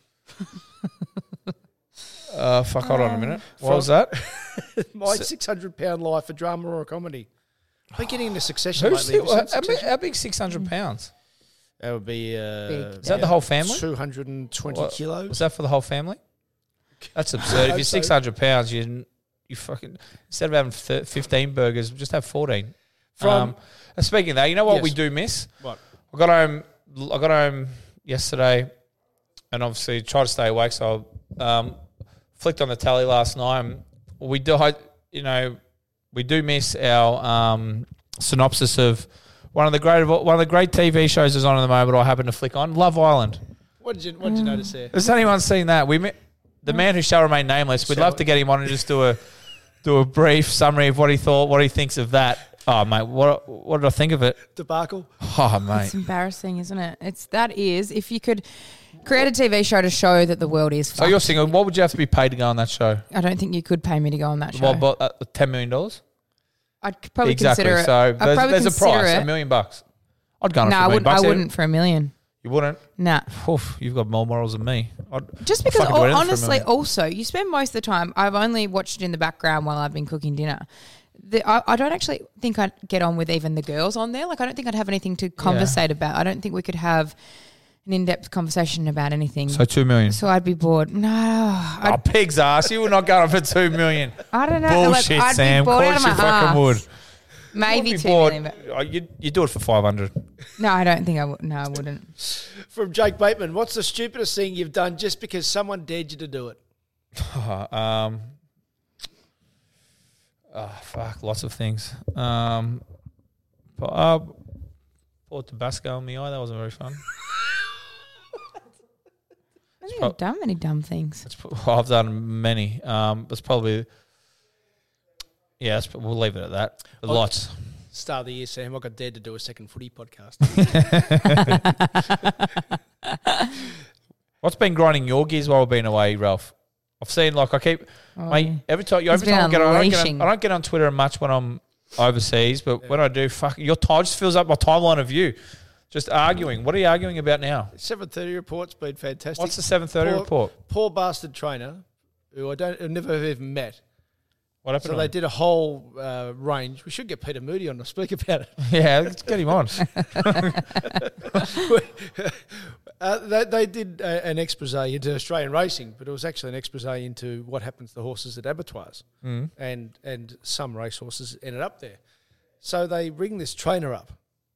Hold on a minute. What was that? My 600 Pound Life a drama or a comedy? I've been getting into Succession lately. How big 600 pounds? That would be... is that the whole family? 220 kilos. Was that for the whole family? That's absurd. If you're 600 pounds, you fucking... Instead of having 15 burgers, just have 14. Speaking of that, you know what we do miss? What? I got home yesterday and obviously tried to stay awake, so I flicked on the tally last night. We do miss our synopsis of one of the great TV shows is on at the moment. I happen to flick on Love Island. What did you notice there? Has anyone seen that? The man who shall remain nameless. We'd love to get him on and just do a brief summary of what he thought, what he thinks of that. Oh mate, what did I think of it? Debacle. Oh mate, it's embarrassing, isn't it? If you could create a TV show to show that the world is fucked. So you're saying, what would you have to be paid to go on that show? I don't think you could pay me to go on that show. Well, $10 million? I'd probably consider it. So there's a price, $1 million. I'd go on it for $1 million. I wouldn't for $1 million. You wouldn't? Nah. Oof, you've got more morals than me. Just because, honestly, also, you spend most of the time, I've only watched it in the background while I've been cooking dinner. I don't actually think I'd get on with even the girls on there. Like, I don't think I'd have anything to conversate about. I don't think we could have an in-depth conversation about anything. So $2 million. So I'd be bored. No. Pig's ass. You would not go on for $2 million. I don't know. Bullshit, I'd Sam. Be bored Of course you fucking would. Maybe $2 million. You do it for 500. No, I don't think I would. No, I wouldn't. From Jake Bateman, what's the stupidest thing you've done just because someone dared you to do it? Lots of things. Poured Tabasco on my eye. That wasn't very fun. I think I've done many dumb things. I've done many. It's probably... Yeah, we'll leave it at that. Lots. Start of the year, Sam. I got dared to do a second footy podcast. What's been grinding your gears while we've been away, Ralph? I've seen, like, I keep... Mate, every time I don't get on Twitter much when I'm overseas, but when I do, your time just fills up my timeline of you. Just arguing. What are you arguing about now? 7:30 report's been fantastic. What's the 7:30 report? Poor bastard trainer, who I've never even met. What happened? So they did a whole range. We should get Peter Moody on to speak about it. Yeah, let's get him on. They did an expose into Australian racing, but it was actually an expose into what happens to horses at abattoirs. And some racehorses ended up there. So they ring this trainer up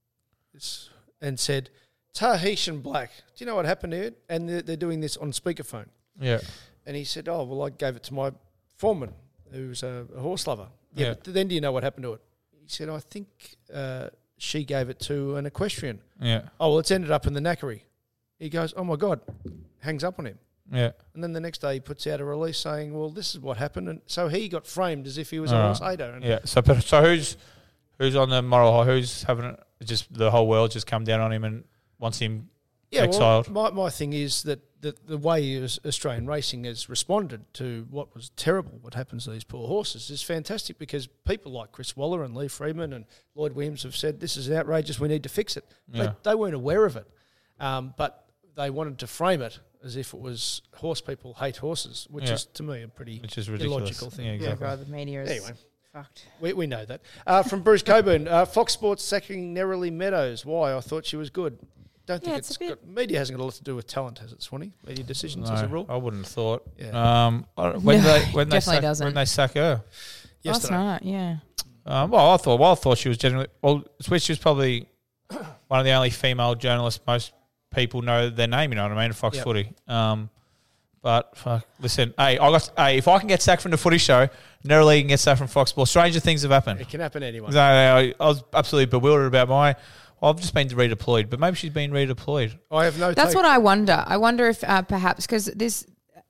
and said, Tahitian Black, do you know what happened here? And they're doing this on speakerphone. Yeah. And he said, oh, well, I gave it to my foreman, who's a horse lover. Yeah, but then do you know what happened to it? He said, I think she gave it to an equestrian. Yeah. Oh, well, it's ended up in the knackery. He goes, oh, my God, hangs up on him. Yeah. And then the next day he puts out a release saying, well, this is what happened. And so he got framed as if he was a horse aider. And yeah. So who's on the moral high? Who's having it? Just the whole world just come down on him and wants him exiled? Well, my thing is that the way Australian racing has responded to what was terrible, what happens to these poor horses, is fantastic because people like Chris Waller and Lee Freeman and Lloyd Williams have said, this is outrageous, we need to fix it. Yeah. They weren't aware of it, but they wanted to frame it as if it was horse people hate horses, which is, to me, a pretty illogical thing. Yeah, exactly. God, the media is fucked. We know that. From Bruce Coburn, Fox Sports sacking Nerily Meadows. Why? I thought she was good. Don't think media hasn't got a lot to do with talent, has it, Swanee? Media decisions as a rule. I wouldn't have thought. Yeah. When they sack her yesterday. Last night, yeah. I thought she was generally she was probably one of the only female journalists most people know their name. You know what I mean? Fox Footy. But listen, if I can get sacked from the Footy Show, Nerily can get sacked from Fox Sports. Stranger things have happened. It can happen to anyone. I was absolutely bewildered about I've just been redeployed, but maybe she's been redeployed. I have no. That's what I wonder. I wonder if perhaps because this,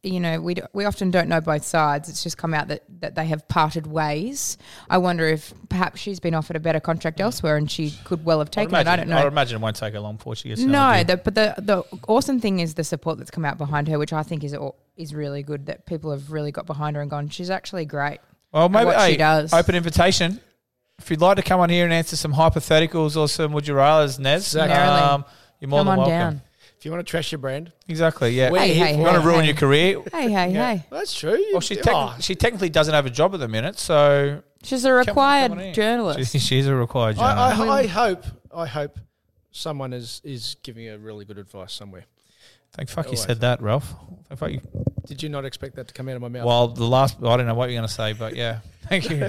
we often don't know both sides. It's just come out that they have parted ways. I wonder if perhaps she's been offered a better contract elsewhere, and she could well have taken it. I don't know. I imagine it won't take her long before she gets. But the awesome thing is the support that's come out behind her, which I think is really good. That people have really got behind her and gone, she's actually great. Well, maybe she does. Open invitation. If you'd like to come on here and answer some hypotheticals or some would you rathers, Nez, you're more than welcome. Down. If you want to trash your brand. Exactly, yeah. Hey, you want to ruin your career. Hey. Well, that's true. Well, she technically doesn't have a job at the minute, so... She's a required journalist. She's a required journalist. I hope someone is giving her really good advice somewhere. Thank fuck you said that, Ralph. Thank fuck you. Did you not expect that to come out of my mouth? Well, I don't know what you're going to say, but yeah. Thank you.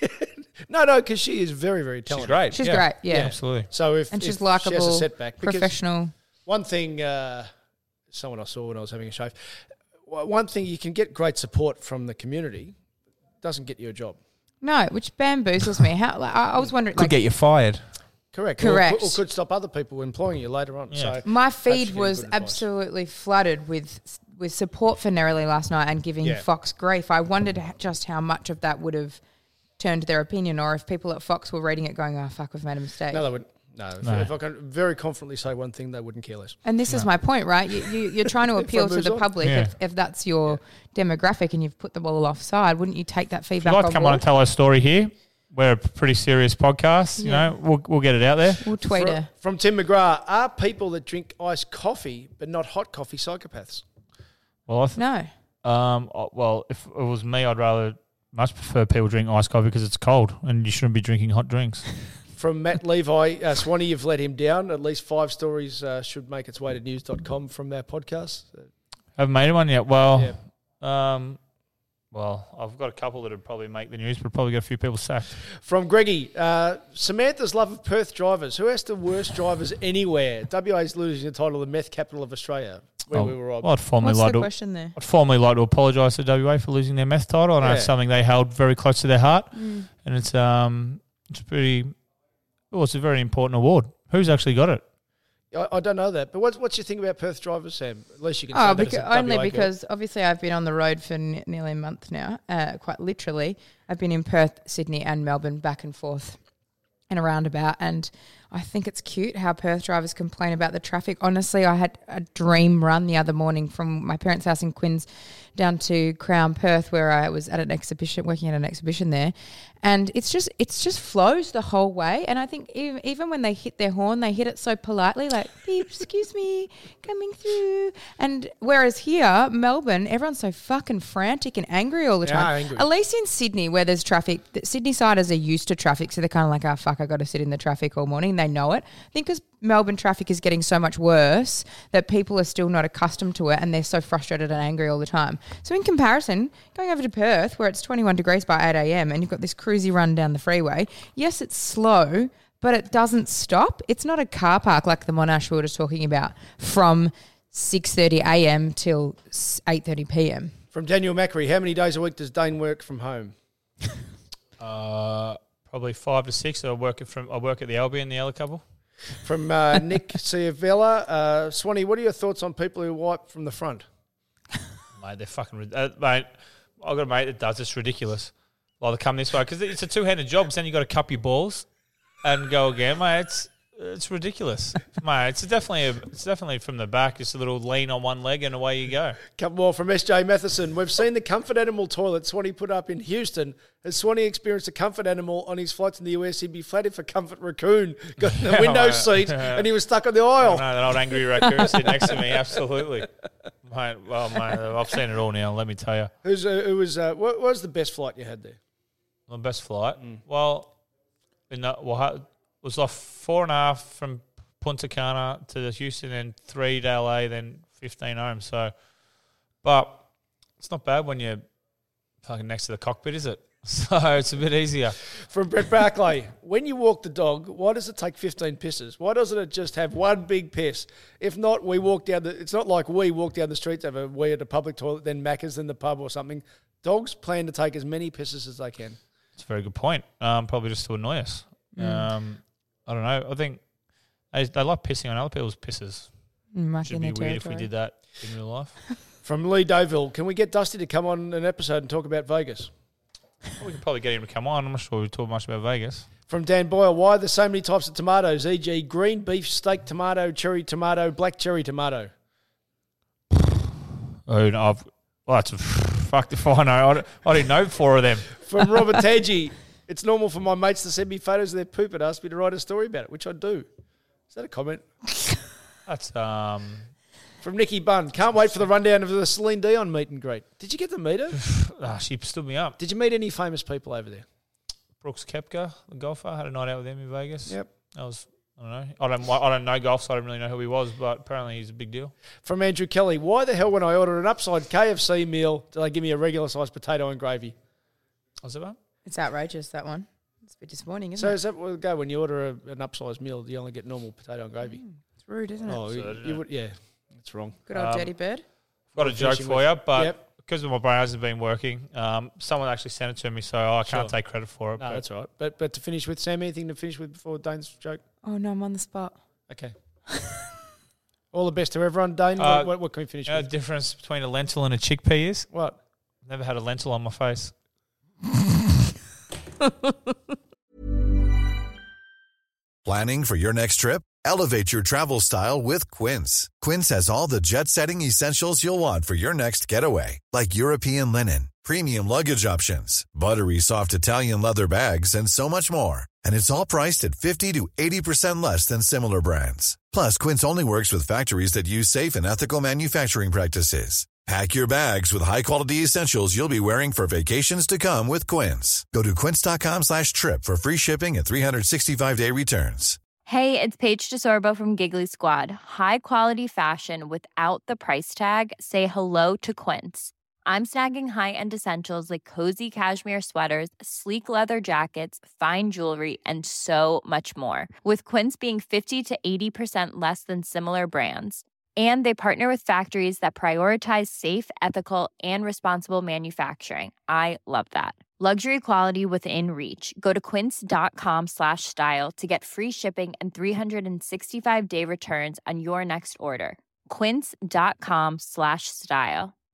No, because she is very, very talented. She's great, yeah. Absolutely. So she's likable, she has a setback, professional. One thing, someone I saw when I was having a shave, one thing you can get great support from the community, doesn't get you a job. No, which bamboozles me. I was wondering, could get you fired. Correct. Or could stop other people employing you later on. Yeah. So my feed was absolutely flooded with support for Nerily last night and giving Fox grief. I wondered just how much of that would have turned their opinion, or if people at Fox were reading it going, oh, fuck, we've made a mistake. No, they wouldn't. No. If I can very confidently say one thing, they wouldn't care less. And this is my point, right? You're trying to appeal to the public. Yeah. If that's your demographic and you've put them all offside, wouldn't you take that feedback on board? If you'd like to come on and tell our story here, we're a pretty serious podcast. You know, we'll get it out there. We'll tweet her. From Tim McGrath, are people that drink iced coffee but not hot coffee psychopaths? Well, no. Well, if it was me, I'd much prefer people drink iced coffee because it's cold and you shouldn't be drinking hot drinks. From Matt Levi, Swanee, you've let him down. At least 5 stories should make its way to news.com from our podcast. Haven't made one yet. Well, I've got a couple that would probably make the news, but probably get a few people sacked. From Greggy, Samantha's love of Perth drivers. Who has the worst drivers anywhere? WA is losing the title of the meth capital of Australia. Where we were robbed. What's the question there? I'd formally like to apologise to WA for losing their meth title. I know it's something they held very close to their heart, and it's pretty. Well, it's a very important award. Who's actually got it? I don't know that, but what's your thing about Perth drivers, Sam? At least you can say because obviously I've been on the road for nearly a month now, quite literally. I've been in Perth, Sydney and Melbourne back and forth and around about, and I think it's cute how Perth drivers complain about the traffic. Honestly, I had a dream run the other morning from my parents' house in Quinns down to Crown Perth, where I was at an exhibition, working at an exhibition there, and it's just flows the whole way. And I think even when they hit their horn, they hit it so politely, like, beep, excuse me, coming through. And whereas here, Melbourne, everyone's so fucking frantic and angry all the time. Angry. At least in Sydney, where there's traffic, the Sydney siders are used to traffic, so they're kind of like, oh, fuck, I got to sit in the traffic all morning. think they know it. I think because Melbourne traffic is getting so much worse that people are still not accustomed to it and they're so frustrated and angry all the time. So in comparison, going over to Perth where it's 21 degrees by 8 a.m. and you've got this cruisy run down the freeway, yes, it's slow, but it doesn't stop. It's not a car park like the Monash we were just talking about from 6:30 a.m. till 8:30 p.m. From Daniel Macri, how many days a week does Dane work from home? Probably 5 to 6. I work at the Albion, the other couple. From Nick Ciavella, Swanee, what are your thoughts on people who wipe from the front? Mate, they're fucking... mate, I've got a mate that does. It's ridiculous. Like, they come this way because it's a two-handed job. So then you got to cup your balls and go again, mate. It's ridiculous, mate. It's definitely from the back. Just a little lean on one leg and away you go. Couple more from SJ Matheson. We've seen the Comfort Animal toilet Swanee put up in Houston. Has Swanee experienced a Comfort Animal on his flights in the US? He'd be flattered for Comfort Raccoon. Got in the window seat and he was stuck on the aisle. No, that old angry raccoon sitting next to me. Absolutely, mate. Well, mate, I've seen it all now. Let me tell you. What was the best flight you had there? The best flight? Well, it was like 4.5 from Punta Cana to Houston, then 3 to LA, then 15 home. So, but it's not bad when you're fucking next to the cockpit, is it? So it's a bit easier. From Brett Barclay, when you walk the dog, why does it take 15 pisses? Why doesn't it just have one big piss? If not, we walk down it's not like we walk down the streets, have a wee at a public toilet, then Macca's, then the pub or something. Dogs plan to take as many pisses as they can. It's a very good point. Probably just to annoy us. I don't know. I think they like pissing on other people's pisses. Should be weird if we did that in real life. From Lee Deauville, can we get Dusty to come on an episode and talk about Vegas? Well, we can probably get him to come on. I'm not sure we talk much about Vegas. From Dan Boyle, why are there so many types of tomatoes, e.g. green beef steak tomato, cherry tomato, black cherry tomato? Oh, no, that's fucked if I know. I didn't know 4 of them. From Robert Tadji, it's normal for my mates to send me photos of their poop and ask me to write a story about it, which I do. Is that a comment? That's From Nikki Bunn. Can't wait for the rundown of the Celine Dion meet and greet. Did you get to meet her? She stood me up. Did you meet any famous people over there? Brooks Koepka, the golfer, had a night out with him in Vegas. Yep. That was, I don't know. I don't know golf, so I don't really know who he was, but apparently he's a big deal. From Andrew Kelly. Why the hell when I order an upside KFC meal do they give me a regular sized potato and gravy? Was that one? It's outrageous, that one. It's a bit disappointing, isn't So it? is that what it go when you order an upsized meal, you only get normal potato and gravy? It's rude, isn't it? Oh, you would, yeah, it's wrong. Good old dirty bird. I've got a joke for you, but Yep. because my brain hasn't been working, someone actually sent it to me, so I can't take credit for it. No, that's all right. But to finish with, Sam, anything to finish with before Dane's joke? Oh, no, I'm on the spot. Okay. All the best to everyone. Dane, what can we finish with? The difference between a lentil and a chickpea is? What? Never had a lentil on my face. Planning for your next trip? Elevate your travel style with Quince. Quince has all the jet-setting essentials you'll want for your next getaway, like European linen, premium luggage options, buttery soft Italian leather bags, and so much more. And it's all priced at 50 to 80% less than similar brands. Plus, Quince only works with factories that use safe and ethical manufacturing practices. Pack your bags with high-quality essentials you'll be wearing for vacations to come with Quince. Go to quince.com/trip for free shipping and 365-day returns. Hey, it's Paige DeSorbo from Giggly Squad. High quality fashion without the price tag. Say hello to Quince. I'm snagging high-end essentials like cozy cashmere sweaters, sleek leather jackets, fine jewelry, and so much more. With Quince being 50 to 80% less than similar brands. And they partner with factories that prioritize safe, ethical, and responsible manufacturing. I love that. Luxury quality within reach. Go to quince.com/style to get free shipping and 365-day returns on your next order. Quince.com/style.